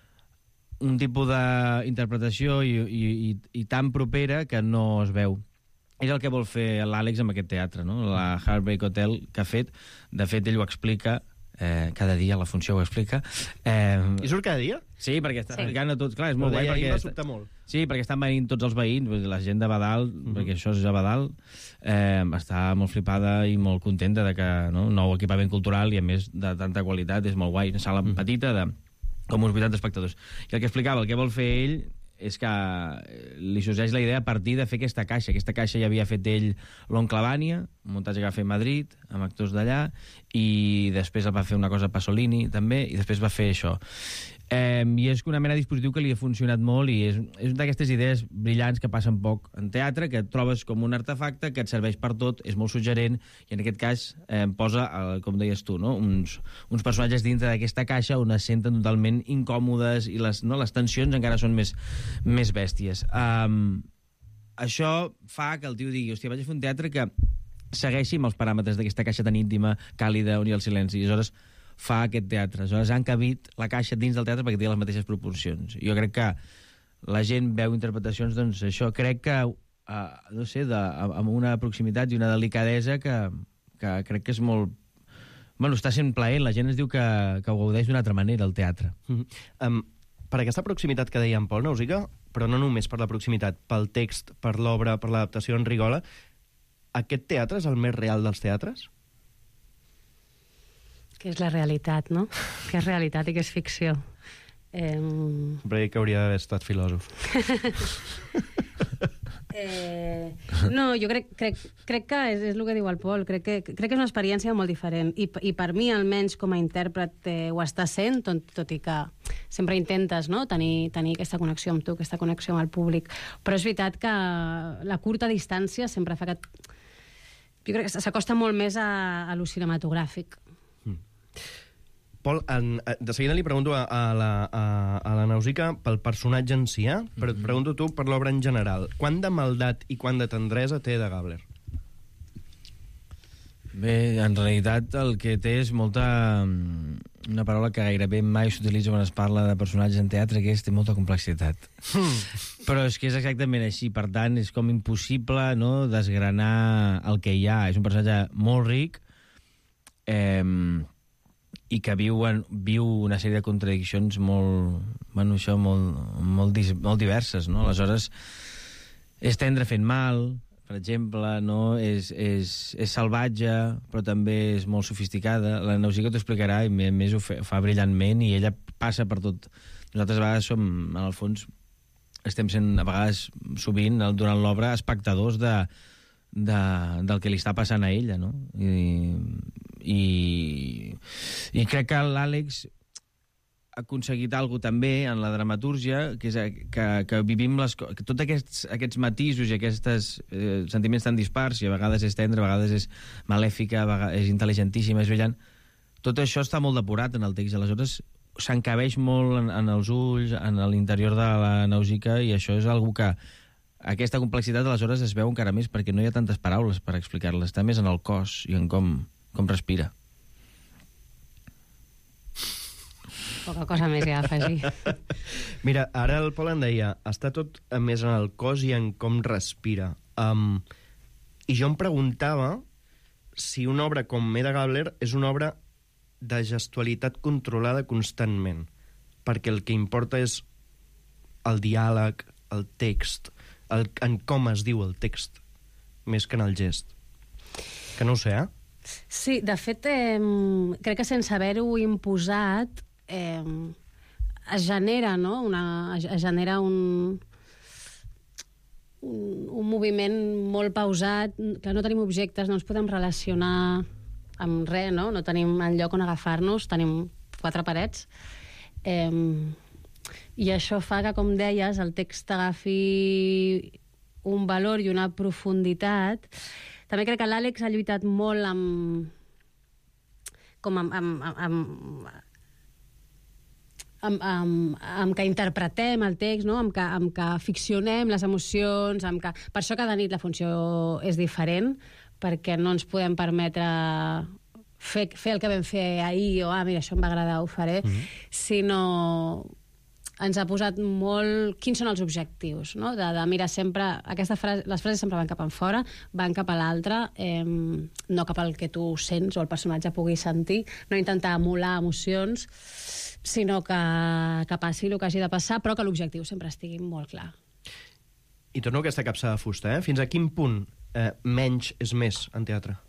un tipus d'interpretació i, i, i, i tan propera que no es veu. És el que vol fer l'Àlex amb aquest teatre, no? La Heartbreak Hotel que ha fet. De fet, ell ho explica Eh, cada dia la funció ho explica. Eh, I surt cada dia? Sí, perquè està Sí. explicant a tots... Clar, és molt Però guai deia, perquè... ahir va sobtar molt. Sí, perquè estan venint tots els veïns, vull dir, la gent de Badal, uh -huh. perquè això és a Badal, eh, està molt flipada i molt contenta de que, no, un nou equipament cultural i a més de tanta qualitat, és molt guai, una sala uh -huh. petita de com uns vuitanta espectadors. I el que explicava, el que vol fer ell és que li sorgeix la idea a partir de fer aquesta caixa. Aquesta caixa ja havia fet ell l'Oncle Vània, un muntatge que va fer a Madrid, amb actors d'allà, i després va fer una cosa a Pasolini, també, i després va fer això. Eh, I és una mena de dispositiu que li ha funcionat molt i és, és una d'aquestes idees brillants que passen poc en teatre, que et trobes com un artefacte que et serveix per tot, és molt suggerent, i en aquest cas eh, posa, eh, com deies tu, no? uns, uns personatges dintre d'aquesta caixa on es senten totalment incòmodes i les, no, les tensions encara són més, més bèsties. Um, això fa que el tio digui, hòstia, vaig a fer un teatre que segueixi amb els paràmetres d'aquesta caixa tan íntima, càlida, on hi ha el silenci, i aleshores fa aquest teatre. Aleshores han cabit la caixa dins del teatre perquè té les mateixes proporcions. Jo crec que la gent veu interpretacions, doncs això, crec que, uh, no sé, de, amb una proximitat i una delicadesa que, que crec que és molt... Bueno, està sent plaent, la gent es diu que, que ho gaudeix d'una altra manera, el teatre. Mm -hmm. um, per aquesta proximitat que deia en Pol Nausica, però no només per la proximitat, pel text, per l'obra, per l'adaptació en Rigola, aquest teatre és el més real dels teatres? Que és la realitat, no? Que és realitat i que és ficció. Eh... Sempre que hauria d'haver estat filòsof. eh... No, jo crec, crec, crec que és, és el que diu el Pol. Crec que, crec que és una experiència molt diferent. I, i per mi, almenys, com a intèrpret, eh, ho està sent, tot, tot i que sempre intentes, no?, tenir, tenir aquesta connexió amb tu, aquesta connexió amb el públic. Però és veritat que la curta distància sempre fa que... Jo crec que s'acosta molt més a, a lo cinematogràfic. Pol, en, de seguida li pregunto a, a, la, a, a la Nausica pel personatge en si, eh? Però et pregunto tu per l'obra en general. Quant de maldat i quant de tendresa té de Gabler? Bé, en realitat el que té és molta... Una paraula que gairebé mai s'utilitza quan es parla de personatges en teatre, que és té molta complexitat. Però és que és exactament així. Per tant, és com impossible, no?, desgranar el que hi ha. És un personatge molt ric, eh, i que viu, en, viu una sèrie de contradiccions molt, bueno, això, molt, molt, molt diverses, no? Aleshores, és tendre fent mal, per exemple, no? és, és, és salvatge, però també és molt sofisticada. La Nausica t'ho explicarà, i a més ho fa, fa brillantment, i ella passa per tot. Nosaltres a vegades som, en el fons, estem sent, a vegades, sovint, durant l'obra, espectadors de, de, del que li està passant a ella, no? I, i, i crec que l'Àlex ha aconseguit alguna cosa també en la dramatúrgia, que és que, que vivim les, que tots aquests, aquests matisos i aquests eh, sentiments tan dispars, i a vegades és tendre, a vegades és malèfica, a vegades és intel·ligentíssima, és brillant, tot això està molt depurat en el text, aleshores s'encabeix molt en, en els ulls, en l'interior de la Nausica, i això és algo que aquesta complexitat aleshores es veu encara més perquè no hi ha tantes paraules per explicar-la, està més en el cos i en com, com respira. Poca cosa més hi ha a afegir. Mira, ara el Pol en deia, està tot més en el cos i en com respira. Um, I jo em preguntava si una obra com Eda Gabler és una obra de gestualitat controlada constantment, perquè el que importa és el diàleg, el text, el, en com es diu el text, més que en el gest. Que no ho sé, eh? Sí, de fet, eh, crec que sense haver-ho imposat eh, es genera, no? Una, es genera un, un, un moviment molt pausat, que no tenim objectes, no ens podem relacionar amb res, no? No tenim enlloc on agafar-nos, tenim quatre parets. Eh, I això fa que, com deies, el text agafi un valor i una profunditat. També crec que l'Àlex ha lluitat molt amb... com amb... amb, amb amb, amb, amb que interpretem el text, no? amb, que, amb que ficcionem les emocions, amb que... Per això cada nit la funció és diferent, perquè no ens podem permetre fer, fer el que vam fer ahir, o ah, mira, això em va agradar, ho faré, mm-hmm. sinó ens ha posat molt quins són els objectius, no? De, de mirar sempre, aquesta frase, les frases sempre van cap enfora, van cap a l'altre, eh, no cap al que tu sents o el personatge pugui sentir, no intentar emular emocions, sinó que, que passi el que hagi de passar, però que l'objectiu sempre estigui molt clar. I torno a aquesta capsa de fusta, eh? Fins a quin punt eh, menys és més en teatre?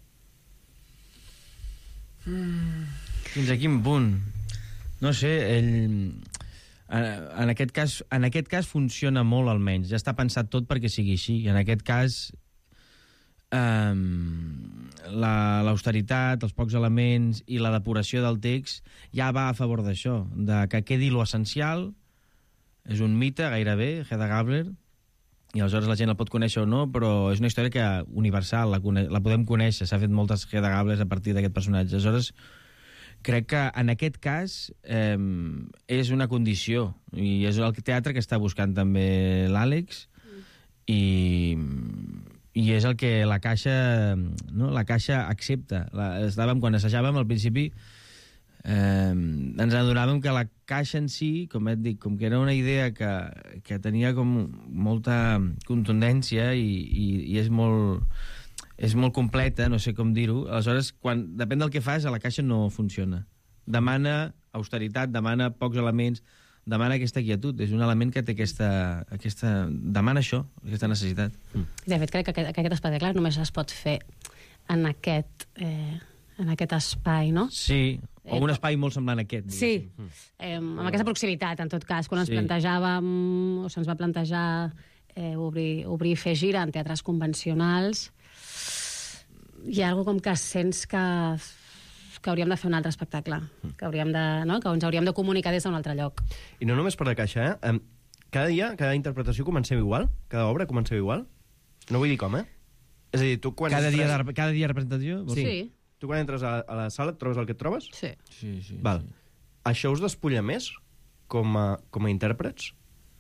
Mm. Fins a quin punt? No sé, ell... En aquest cas, en aquest cas funciona molt, almenys. Ja està pensat tot perquè sigui així. En aquest cas, eh, l'austeritat, els pocs elements i la depuració del text ja va a favor d'això, de que quedi lo essencial. És un mite, gairebé, Hedda Gabler, i aleshores la gent el pot conèixer o no, però és una història que universal, la, la podem conèixer. S'ha fet moltes Hedda Gablers a partir d'aquest personatge. Aleshores, crec que en aquest cas eh, és una condició, i és el teatre que està buscant també l'Àlex, i, i és el que la Caixa, no? La Caixa accepta. La, estàvem, quan assajàvem al principi, eh, ens adonàvem que la Caixa en si, com et dic, com que era una idea que, que tenia com molta contundència i, i, i és molt... és molt completa, no sé com dir-ho. Aleshores, quan, depèn del que fas, a la Caixa no funciona. Demana austeritat, demana pocs elements, demana aquesta quietud. És un element que té aquesta... aquesta demana això, aquesta necessitat. Mm. De fet, crec que aquest, que aquest espectacle només es pot fer en aquest, eh, en aquest espai, no? Sí, o un espai molt semblant a aquest. Sí, eh, amb aquesta proximitat, en tot cas. Quan ens sí. plantejàvem, o se'ns va plantejar eh, obrir, obrir i fer gira en teatres convencionals, hi ha alguna com que sents que, que hauríem de fer un altre espectacle, que, hauríem de, no? que ens hauríem de comunicar des d'un altre lloc. I no només per la Caixa, eh? Cada dia, cada interpretació comenceu igual? Cada obra comenceu igual? No vull dir com, eh? És a dir, tu quan... Cada, entres... dia, de, cada dia de representació? Sí. sí. Tu quan entres a, a la sala et trobes el que et trobes? Sí. sí, sí Val. Sí. Això us despulla més com a, com a intèrprets?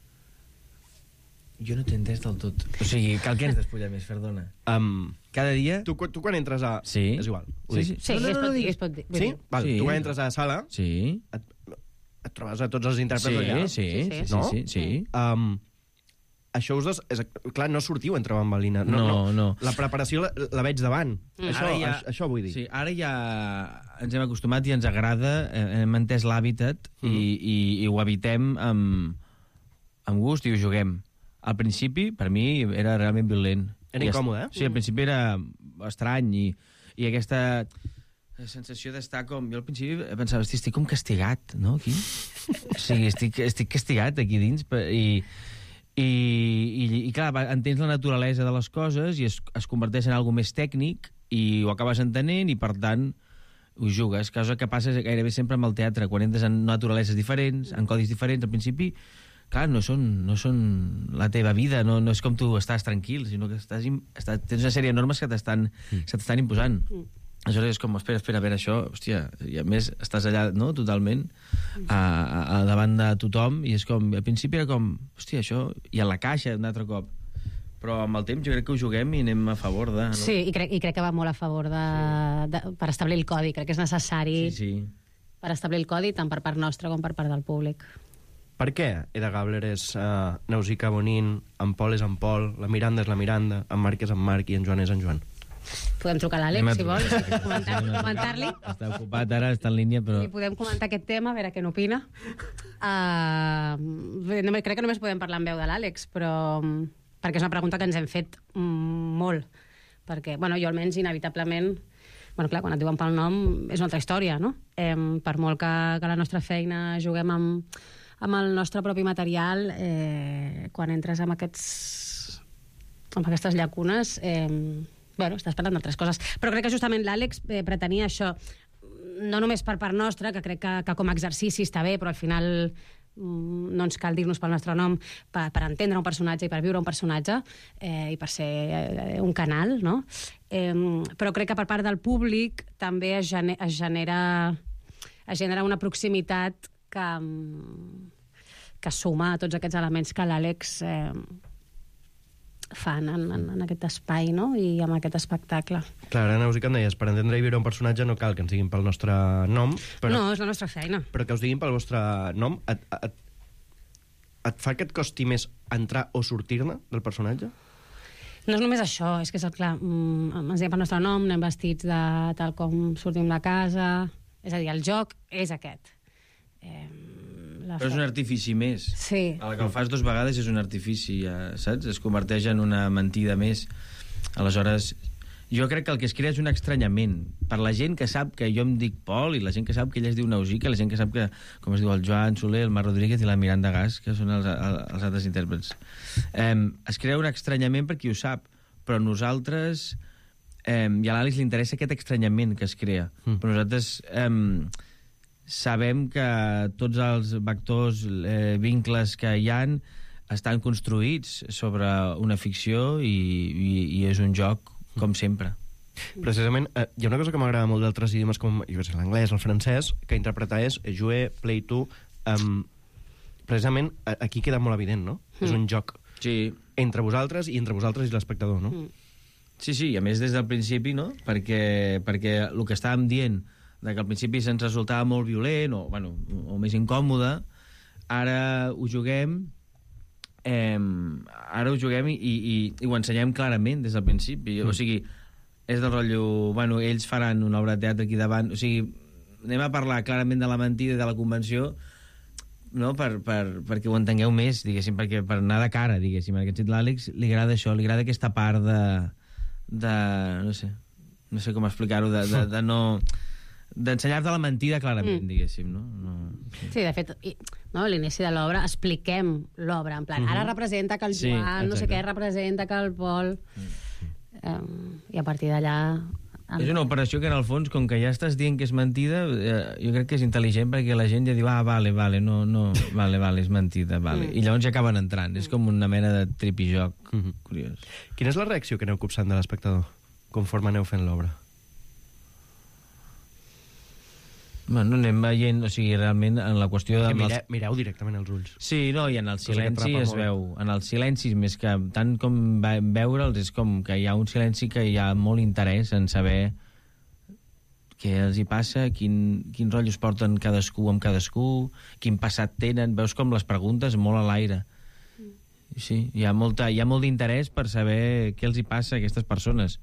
Jo no t'he entès del tot. O sigui, cal que ens despulla més, perdona. Um, Cada dia... Tu, tu quan entres a... Sí. És igual. Sí, sí, sí, no, no, no, es pot dir, es pot dir. Sí? Val, sí. Tu quan entres a la sala... Sí. Et, et trobes a tots els intèrprets sí, allà. Sí, sí, sí. No? sí, sí, sí. Um, això us des... És, clar, no sortiu entre bambalina. No, no, no. no. La preparació la, la veig davant. Mm. Això, ja, això vull dir. Sí, ara ja ens hem acostumat i ens agrada, hem entès l'hàbitat mm. i, i, i ho habitem amb, amb gust i ho juguem. Al principi, per mi, era realment violent. Era incòmode, eh? Sí, al principi era estrany i, i aquesta sensació d'estar com... Jo al principi pensava, hosti, estic com castigat, no, aquí? O sigui, estic, estic castigat aquí dins i... I, i, i clar, entens la naturalesa de les coses i es, es converteix en algo més tècnic i ho acabes entenent i, per tant, ho jugues. Cosa que passa gairebé sempre amb el teatre, quan entres en naturaleses diferents, en codis diferents, al principi, clar, no són, no són la teva vida, no, no és com tu estàs tranquil, sinó que estàs, estàs, tens una sèrie de normes que t'estan mm. se t'estan imposant. Mm. Aleshores és com, espera, espera, a veure això, hòstia, i a més estàs allà, no?, totalment a, a, a davant de tothom, i és com, al principi era com, hòstia, això, i a la Caixa un altre cop, però amb el temps jo crec que ho juguem i anem a favor de... No? Sí, i crec, i crec que va molt a favor de, sí. de, per establir el codi, crec que és necessari sí, sí. per establir el codi tant per part nostra com per part del públic. Per què Hedda Gabler és uh, Nausicaa Bonin, en Pol és en Pol, la Miranda és la Miranda, en Marc és en Marc i en Joan és en Joan? Podem trucar a l'Àlex, si vols, comentar-li. Comentar està ocupat ara, està en línia, però... I podem comentar aquest tema, a veure què n'opina. Uh, crec que només podem parlar amb veu de l'Àlex, però... perquè és una pregunta que ens hem fet mm, molt. Perquè, bueno, jo almenys, inevitablement... Bueno, clar, quan et diuen pel nom, és una altra història, no? Eh, per molt que, que la nostra feina juguem amb, amb el nostre propi material, eh, quan entres amb aquests... amb aquestes llacunes... Eh, bueno, estàs parlant d'altres coses. Però crec que justament l'Àlex eh, pretenia això, no només per part nostra, que crec que, que com a exercici està bé, però al final mm, no ens cal dir-nos pel nostre nom per, per entendre un personatge i per viure un personatge eh, i per ser eh, un canal, no? Eh, però crec que per part del públic també es, gener, es, genera, es genera una proximitat que, que suma a tots aquests elements que l'Àlex... Eh, fan en, en, en aquest espai, no? I amb aquest espectacle. Clar, ara, Nausica, em deies, per entendre i viure un personatge no cal que ens diguin pel nostre nom, però... No, és la nostra feina. Però que us diguin pel vostre nom et, et, et fa que et costi més entrar o sortir-ne del personatge? No és només això, és que és el clar, mm, ens diem pel nostre nom, anem vestits de tal com sortim de casa, és a dir, el joc és aquest. Eh, Però és un artifici més. Sí. El que el fas dues vegades és un artifici, ja, saps? Es converteix en una mentida més. Aleshores, jo crec que el que es crea és un estranyament. Per la gent que sap que jo em dic Pol, i la gent que sap que ell es diu Nausica, la gent que sap que, com es diu, el Joan Soler, el Marc Rodríguez i la Miranda Gas, que són els, els altres intèrprets. Eh, es crea un estranyament per qui ho sap, però nosaltres... Eh, i a l'Àlex li interessa aquest estranyament que es crea. Mm. Però nosaltres... Eh, sabem que tots els vectors, eh, vincles que hi han estan construïts sobre una ficció i, i, i és un joc, com sempre. Precisament, eh, hi ha una cosa que m'agrada molt d'altres idiomes com jo sé, l'anglès, el francès, que interpretar és jouer, play to... Um, precisament, aquí queda molt evident, no? Mm. És un joc sí. entre vosaltres i entre vosaltres i l'espectador, no? Mm. Sí, sí, a més des del principi, no? Perquè, perquè el que estàvem dient de que al principi se'ns resultava molt violent o, bueno, o més incòmode, ara ho juguem eh, ara ho juguem i, i, i ho ensenyem clarament des del principi. Mm. O sigui, és del rotllo... Bueno, ells faran una obra de teatre aquí davant, o sigui, anem a parlar clarament de la mentida i de la convenció, no? per, per, perquè ho entengueu més, diguéssim, perquè per anar de cara, diguéssim. En aquest sentit, l'Àlex li agrada això, li agrada aquesta part de... de no sé, no sé com explicar-ho, de, de, de no... d'ensenyar-te la mentida clarament, mm. diguéssim, no? no sí. sí, de fet, i, no, a l'inici de l'obra expliquem l'obra, en plan, mm-hmm. ara representa que el Joan, sí, no sé què, representa que el Pol... Mm. Um, I a partir d'allà... En... És una operació que, en el fons, com que ja estàs dient que és mentida, eh, jo crec que és intel·ligent perquè la gent ja diu, ah, vale, vale, no, no, vale, vale, és mentida, vale. Mm. I llavors ja acaben entrant. Mm. És com una mena de tripijoc mm-hmm. curiós. Quina és la reacció que aneu copsant de l'espectador conforme aneu fent l'obra? Bueno, anem veient, o sigui, realment en la qüestió de... Mire, mireu directament els ulls. Sí, no, i en el silenci es veu. En el silenci, més que tant com veure'ls, és com que hi ha un silenci que hi ha molt interès en saber què els hi passa, quin, quins rotllos porten cadascú amb cadascú, quin passat tenen. Veus com les preguntes molt a l'aire. Sí, hi ha, molta, hi ha molt d'interès per saber què els hi passa a aquestes persones.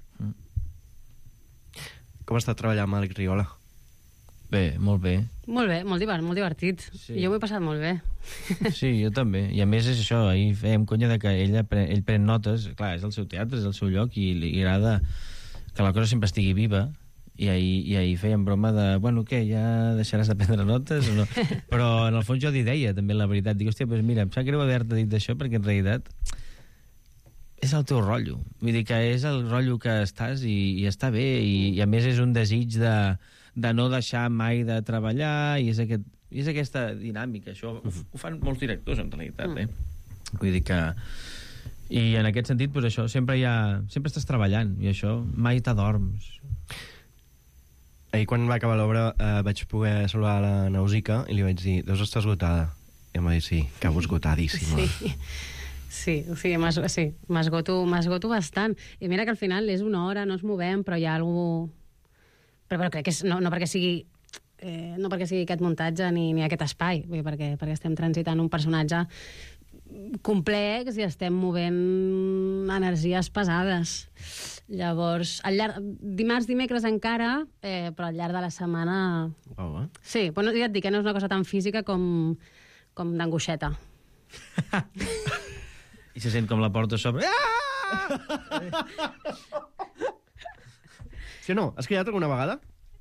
Com està treballant amb Àlex Riola? Bé, molt bé. Molt bé, molt, divert, molt divertit. Sí. Jo m'ho he passat molt bé. Sí, jo també. I a més és això, ahir fèiem conya de que ell, pre, ell pren notes, clar, és el seu teatre, és el seu lloc, i li agrada que la cosa sempre estigui viva, i ahir, i ahir fèiem broma de, bueno, què, ja deixaràs de prendre notes o no? Però en el fons jo li deia també la veritat. Dic, hòstia, doncs mira, em sap greu haver-te dit d'això, perquè en realitat és el teu rotllo. Vull dir que és el rotllo que estàs i, i està bé, i, i a més és un desig de... de no deixar mai de treballar, i és, aquest, i és aquesta dinàmica. Això ho, ho fan molts directors, en realitat, eh? Vull dir que... I en aquest sentit, doncs això, sempre hi ha... sempre estàs treballant, i això mai t'adorms. Ahir, quan va acabar l'obra, eh, vaig poder saludar la Nausica i li vaig dir, deus estar esgotada. I em va dir, sí, acabo esgotadíssima. Sí. Sí, sí, m'esgoto sí, bastant. I mira que al final és una hora, no ens movem, però hi ha alguna... Però, però crec que és, no, no perquè sigui eh, no perquè sigui aquest muntatge ni, ni aquest espai, vull dir, perquè, perquè estem transitant un personatge complex i estem movent energies pesades. Llavors, al llarg, dimarts, dimecres encara, eh, però al llarg de la setmana... Wow, eh? Sí, però no, ja et dic que no és una cosa tan física com, com d'angoixeta. I se sent com la porta a sobre... Ah! Sí o no? Has cridat alguna vegada?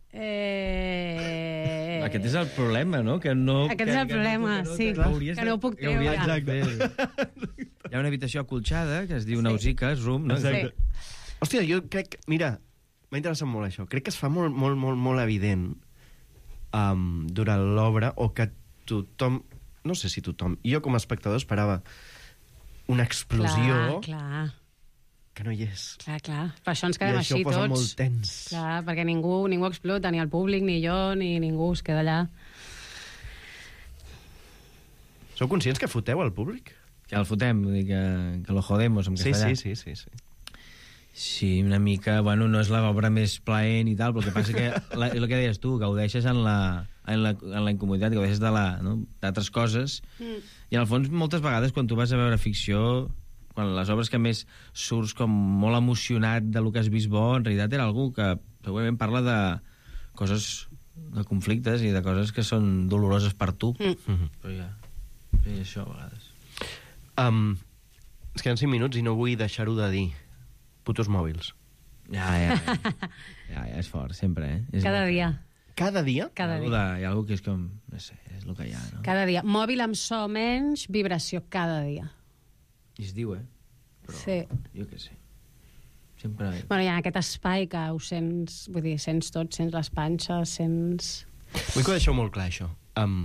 Eh... Aquest és el problema, no? Que no Aquest que, és el que problema, no, sí, que, que, que no ho puc treure. Exacte. Hi ha una habitació acolxada que es diu sí. Nausica, Room, no? Exacte. Sí. Hòstia, jo crec... Mira, m'ha interessat molt això. Crec que es fa molt, molt, molt, molt evident um, durant l'obra, o que tothom... No sé si tothom... Jo, com a espectador, esperava una explosió... Clar, clar. Que no hi és. Clar, clar. Per això ens quedem I així tots. I això posa molt tens. Clar, perquè ningú, ningú explota, ni el públic, ni jo, ni ningú es queda allà. Sou conscients que foteu al públic? Que el fotem, vull dir que, que lo jodemos en sí, castellà. Sí, sí, sí, sí. Sí, una mica... Bueno, no és l'obra més plaent i tal, però el que passa que, la, el que deies tu, gaudeixes en la, en la, en la incomoditat, gaudeixes de la, no? d'altres coses, mm. i en el fons moltes vegades quan tu vas a veure ficció, quan les obres que més surts com molt emocionat de lo que has vist bo, en realitat era algú que segurament parla de coses, de conflictes i de coses que són doloroses per tu. Mm. Però ja, és això a vegades. Um, es queden cinc minuts i no vull deixar-ho de dir. Putos mòbils. Ja, ja, ja. Ja, ja, és fort, sempre, eh? És Cada molt... dia. Cada dia? Cada hi ha dia. De, hi ha algú que és com... No sé, és el que hi ha, no? Cada dia. Mòbil amb so menys, vibració cada dia. I es diu, eh? Però sí. Jo què sé. Sempre... Bueno, hi ha aquest espai que ho sents, vull dir, sents tot, sents les panxes, sents... Vull que ho deixeu molt clar, això. Um,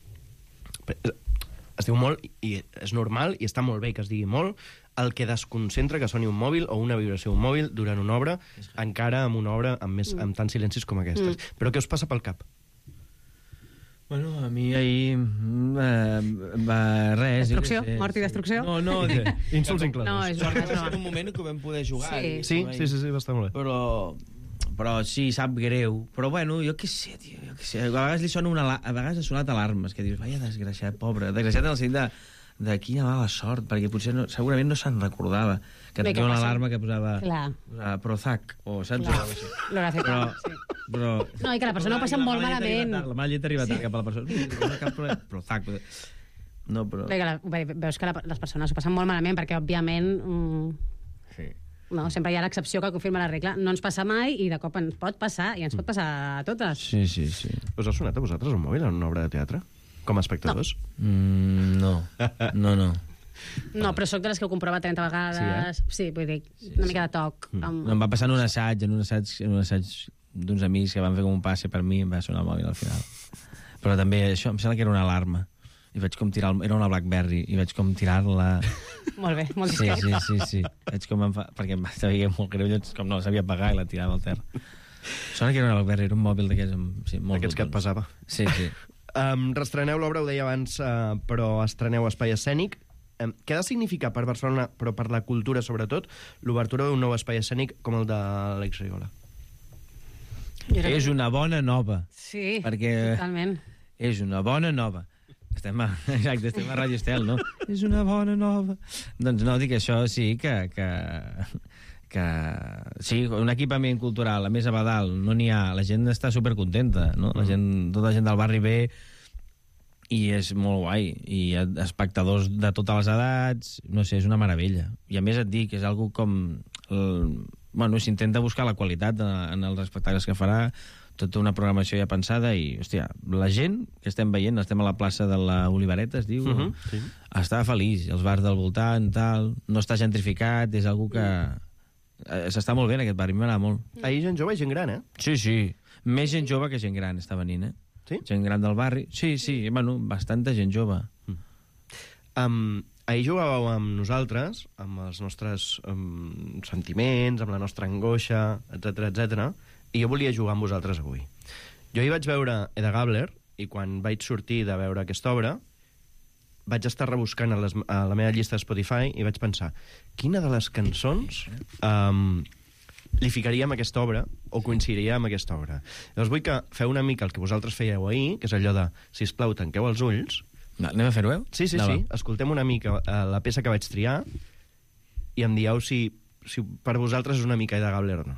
es diu molt, i és normal, i està molt bé que es digui molt, el que desconcentra que soni un mòbil o una vibració d'un mòbil durant una obra, encara amb una obra amb, més, amb tants silencis com aquestes. Mm. Però què us passa pel cap? Bueno, a mi ahir... Eh, va, res... Destrucció? Mort i destrucció? No, no... Insults inclosos. No, és Sort que veritat, va ser no. un moment que ho vam poder jugar. Sí. Sí, sí, sí, sí, va estar molt bé. Però... Però sí, sap greu. Però bueno, jo què sé, tio, jo què sé. A vegades li sona una... A vegades ha sonat alarmes, que dius, vaja, desgraciat, pobre. Desgraciat en el sentit de... de quina mala sort, perquè potser no, segurament no se'n recordava que tenia una alarma que posava, posava Prozac, o saps? L'Horacio però, sí. però... No, i que la persona ho passa molt malament. La mala llet arriba tard cap a la persona. No cap problema. Prozac. No, però... Bé, que la, bé, veus que la, les persones ho passen molt malament, perquè, òbviament... Mm, sí. No, sempre hi ha l'excepció que confirma la regla. No ens passa mai i de cop ens pot passar, i ens pot passar a totes. Sí, sí, sí. Us ha sonat a vosaltres un mòbil en una obra de teatre? Com a espectadors? No. Mm, no. No, no. No, però sóc de les que ho comprova trenta vegades. Sí, eh? Sí, vull dir, una mica de toc. Mm. Amb... No, em va passar en un assaig, en un assaig, en un assaig d'uns amics que van fer com un passe per mi i em va sonar el mòbil al final. Però també això em sembla que era una alarma. I vaig com tirar... El... Era una BlackBerry i vaig com tirar-la... Molt bé, molt sí, discret. sí, sí, sí. Vaig com enfa... Perquè em va saber molt greu, llavors com no la sabia pagar i la tirava al terra. Sona que era una BlackBerry, era un mòbil d'aquests amb... Sí, molt Aquests que et pesava. Sí, sí. Um, restreneu l'obra, ho deia abans, uh, però estreneu Espai Escènic. Um, què ha de significar per Barcelona, però per la cultura sobretot, l'obertura d'un nou espai escènic com el de l'Àlex Rigola? És una bona nova. Sí, perquè totalment. És una bona nova. Estem a, exacte, estem a Radio Estel, no? És una bona nova. Doncs no, dic això sí que... que... que sí, un equipament cultural, a més a Badal, no n'hi ha, la gent està supercontenta, no? La gent, tota la gent del barri ve i és molt guai, i hi ha espectadors de totes les edats, no sé, és una meravella. I a més et dic, és algo com... El, bueno, s'intenta buscar la qualitat en els espectacles que farà, tota una programació ja pensada i, hòstia, la gent que estem veient, estem a la plaça de la Olivareta, es diu, uh-huh, sí. Està feliç, els bars del voltant, tal, no està gentrificat, és algo que... S'està molt bé en aquest barri, m'agrada molt. Ahir gent jove i gent gran, eh? Sí, sí. Més gent jove que gent gran està venint, eh? Sí? Gent gran del barri. Sí, sí, bueno, bastanta gent jove. Mm. Um, ahir jugàveu amb nosaltres, amb els nostres um, sentiments, amb la nostra angoixa, etcètera, etcètera, i jo volia jugar amb vosaltres avui. Jo hi vaig veure Eda Gabler, i quan vaig sortir de veure aquesta obra, vaig estar rebuscant a, les, a la meva llista de Spotify i vaig pensar, quina de les cançons um, li ficaria amb aquesta obra o coincidiria amb aquesta obra? Llavors vull que feu una mica el que vosaltres fèieu ahir, que és allò de, sisplau, tanqueu els ulls. No, anem a fer-ho, eh? Sí, sí, no, sí. Va. Escoltem una mica uh, la peça que vaig triar i em dieu si, si per vosaltres és una mica Eda Gabler o no.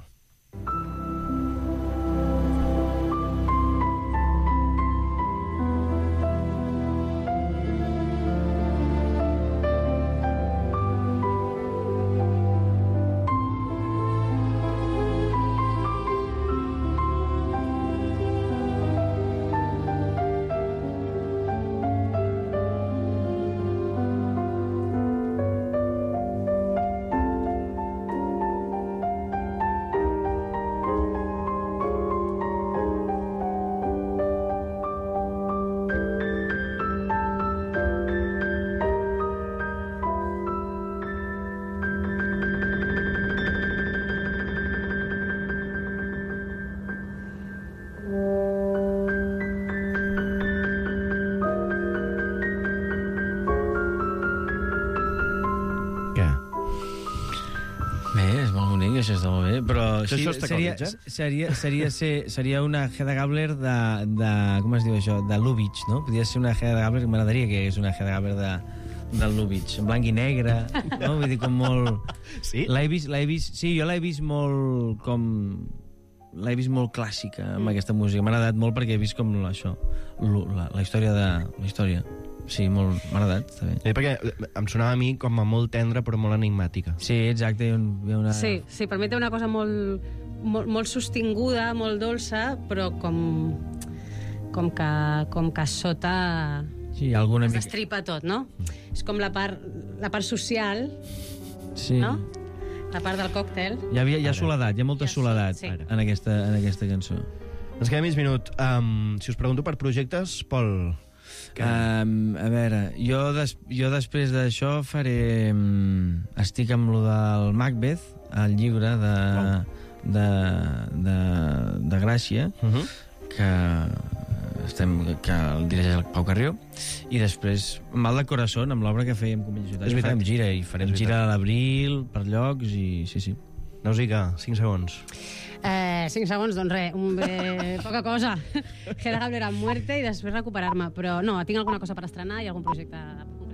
que això està molt bé, però Això sí, està seria, College, eh? seria, seria, ser, seria una Hedda Gabler de, de... Com es diu això? De Lubitsch, no? Podria ser una Hedda Gabler, m'agradaria que és una Hedda Gabler de, del Lubitsch, en blanc i negre, no? Vull dir, com molt... Sí? L'he vist, l'he vist... Sí, jo l'he vist molt com... L'he vist molt clàssica, amb mm. aquesta música. M'ha agradat molt perquè he vist com això, la, la història de... La història. Sí, molt... M'ha agradat, està bé. Sí, perquè em sonava a mi com a molt tendra, però molt enigmàtica. Sí, exacte. Hi ha, un, hi ha una... Sí, sí, per mi té una cosa molt, molt, molt sostinguda, molt dolça, però com, com, que, com que sota sí, alguna es mica... destripa tot, no? És com la part, la part social, sí. no? La part del còctel. Hi ha, hi ha soledat, hi ha molta ja, soledat sí. en, aquesta, en aquesta cançó. Ens queda mig minut. Um, si us pregunto per projectes, Pol... Que... Um, a veure, jo, des, jo després d'això faré... Um, estic amb lo del Macbeth, el llibre de, wow. de, de, de Gràcia, uh -huh. que, estem, que el dirigeix el Pau Carrió, i després Mal de Corazón, amb l'obra que fèiem com a ciutat, farem gira, i farem gira a l'abril, per llocs, i sí, sí. Nausica, cinc segons. Eh, cinc segons, doncs res, un, eh, poca cosa. Hedda Gabler a muerte i després recuperar-me. Però no, tinc alguna cosa per estrenar i algun projecte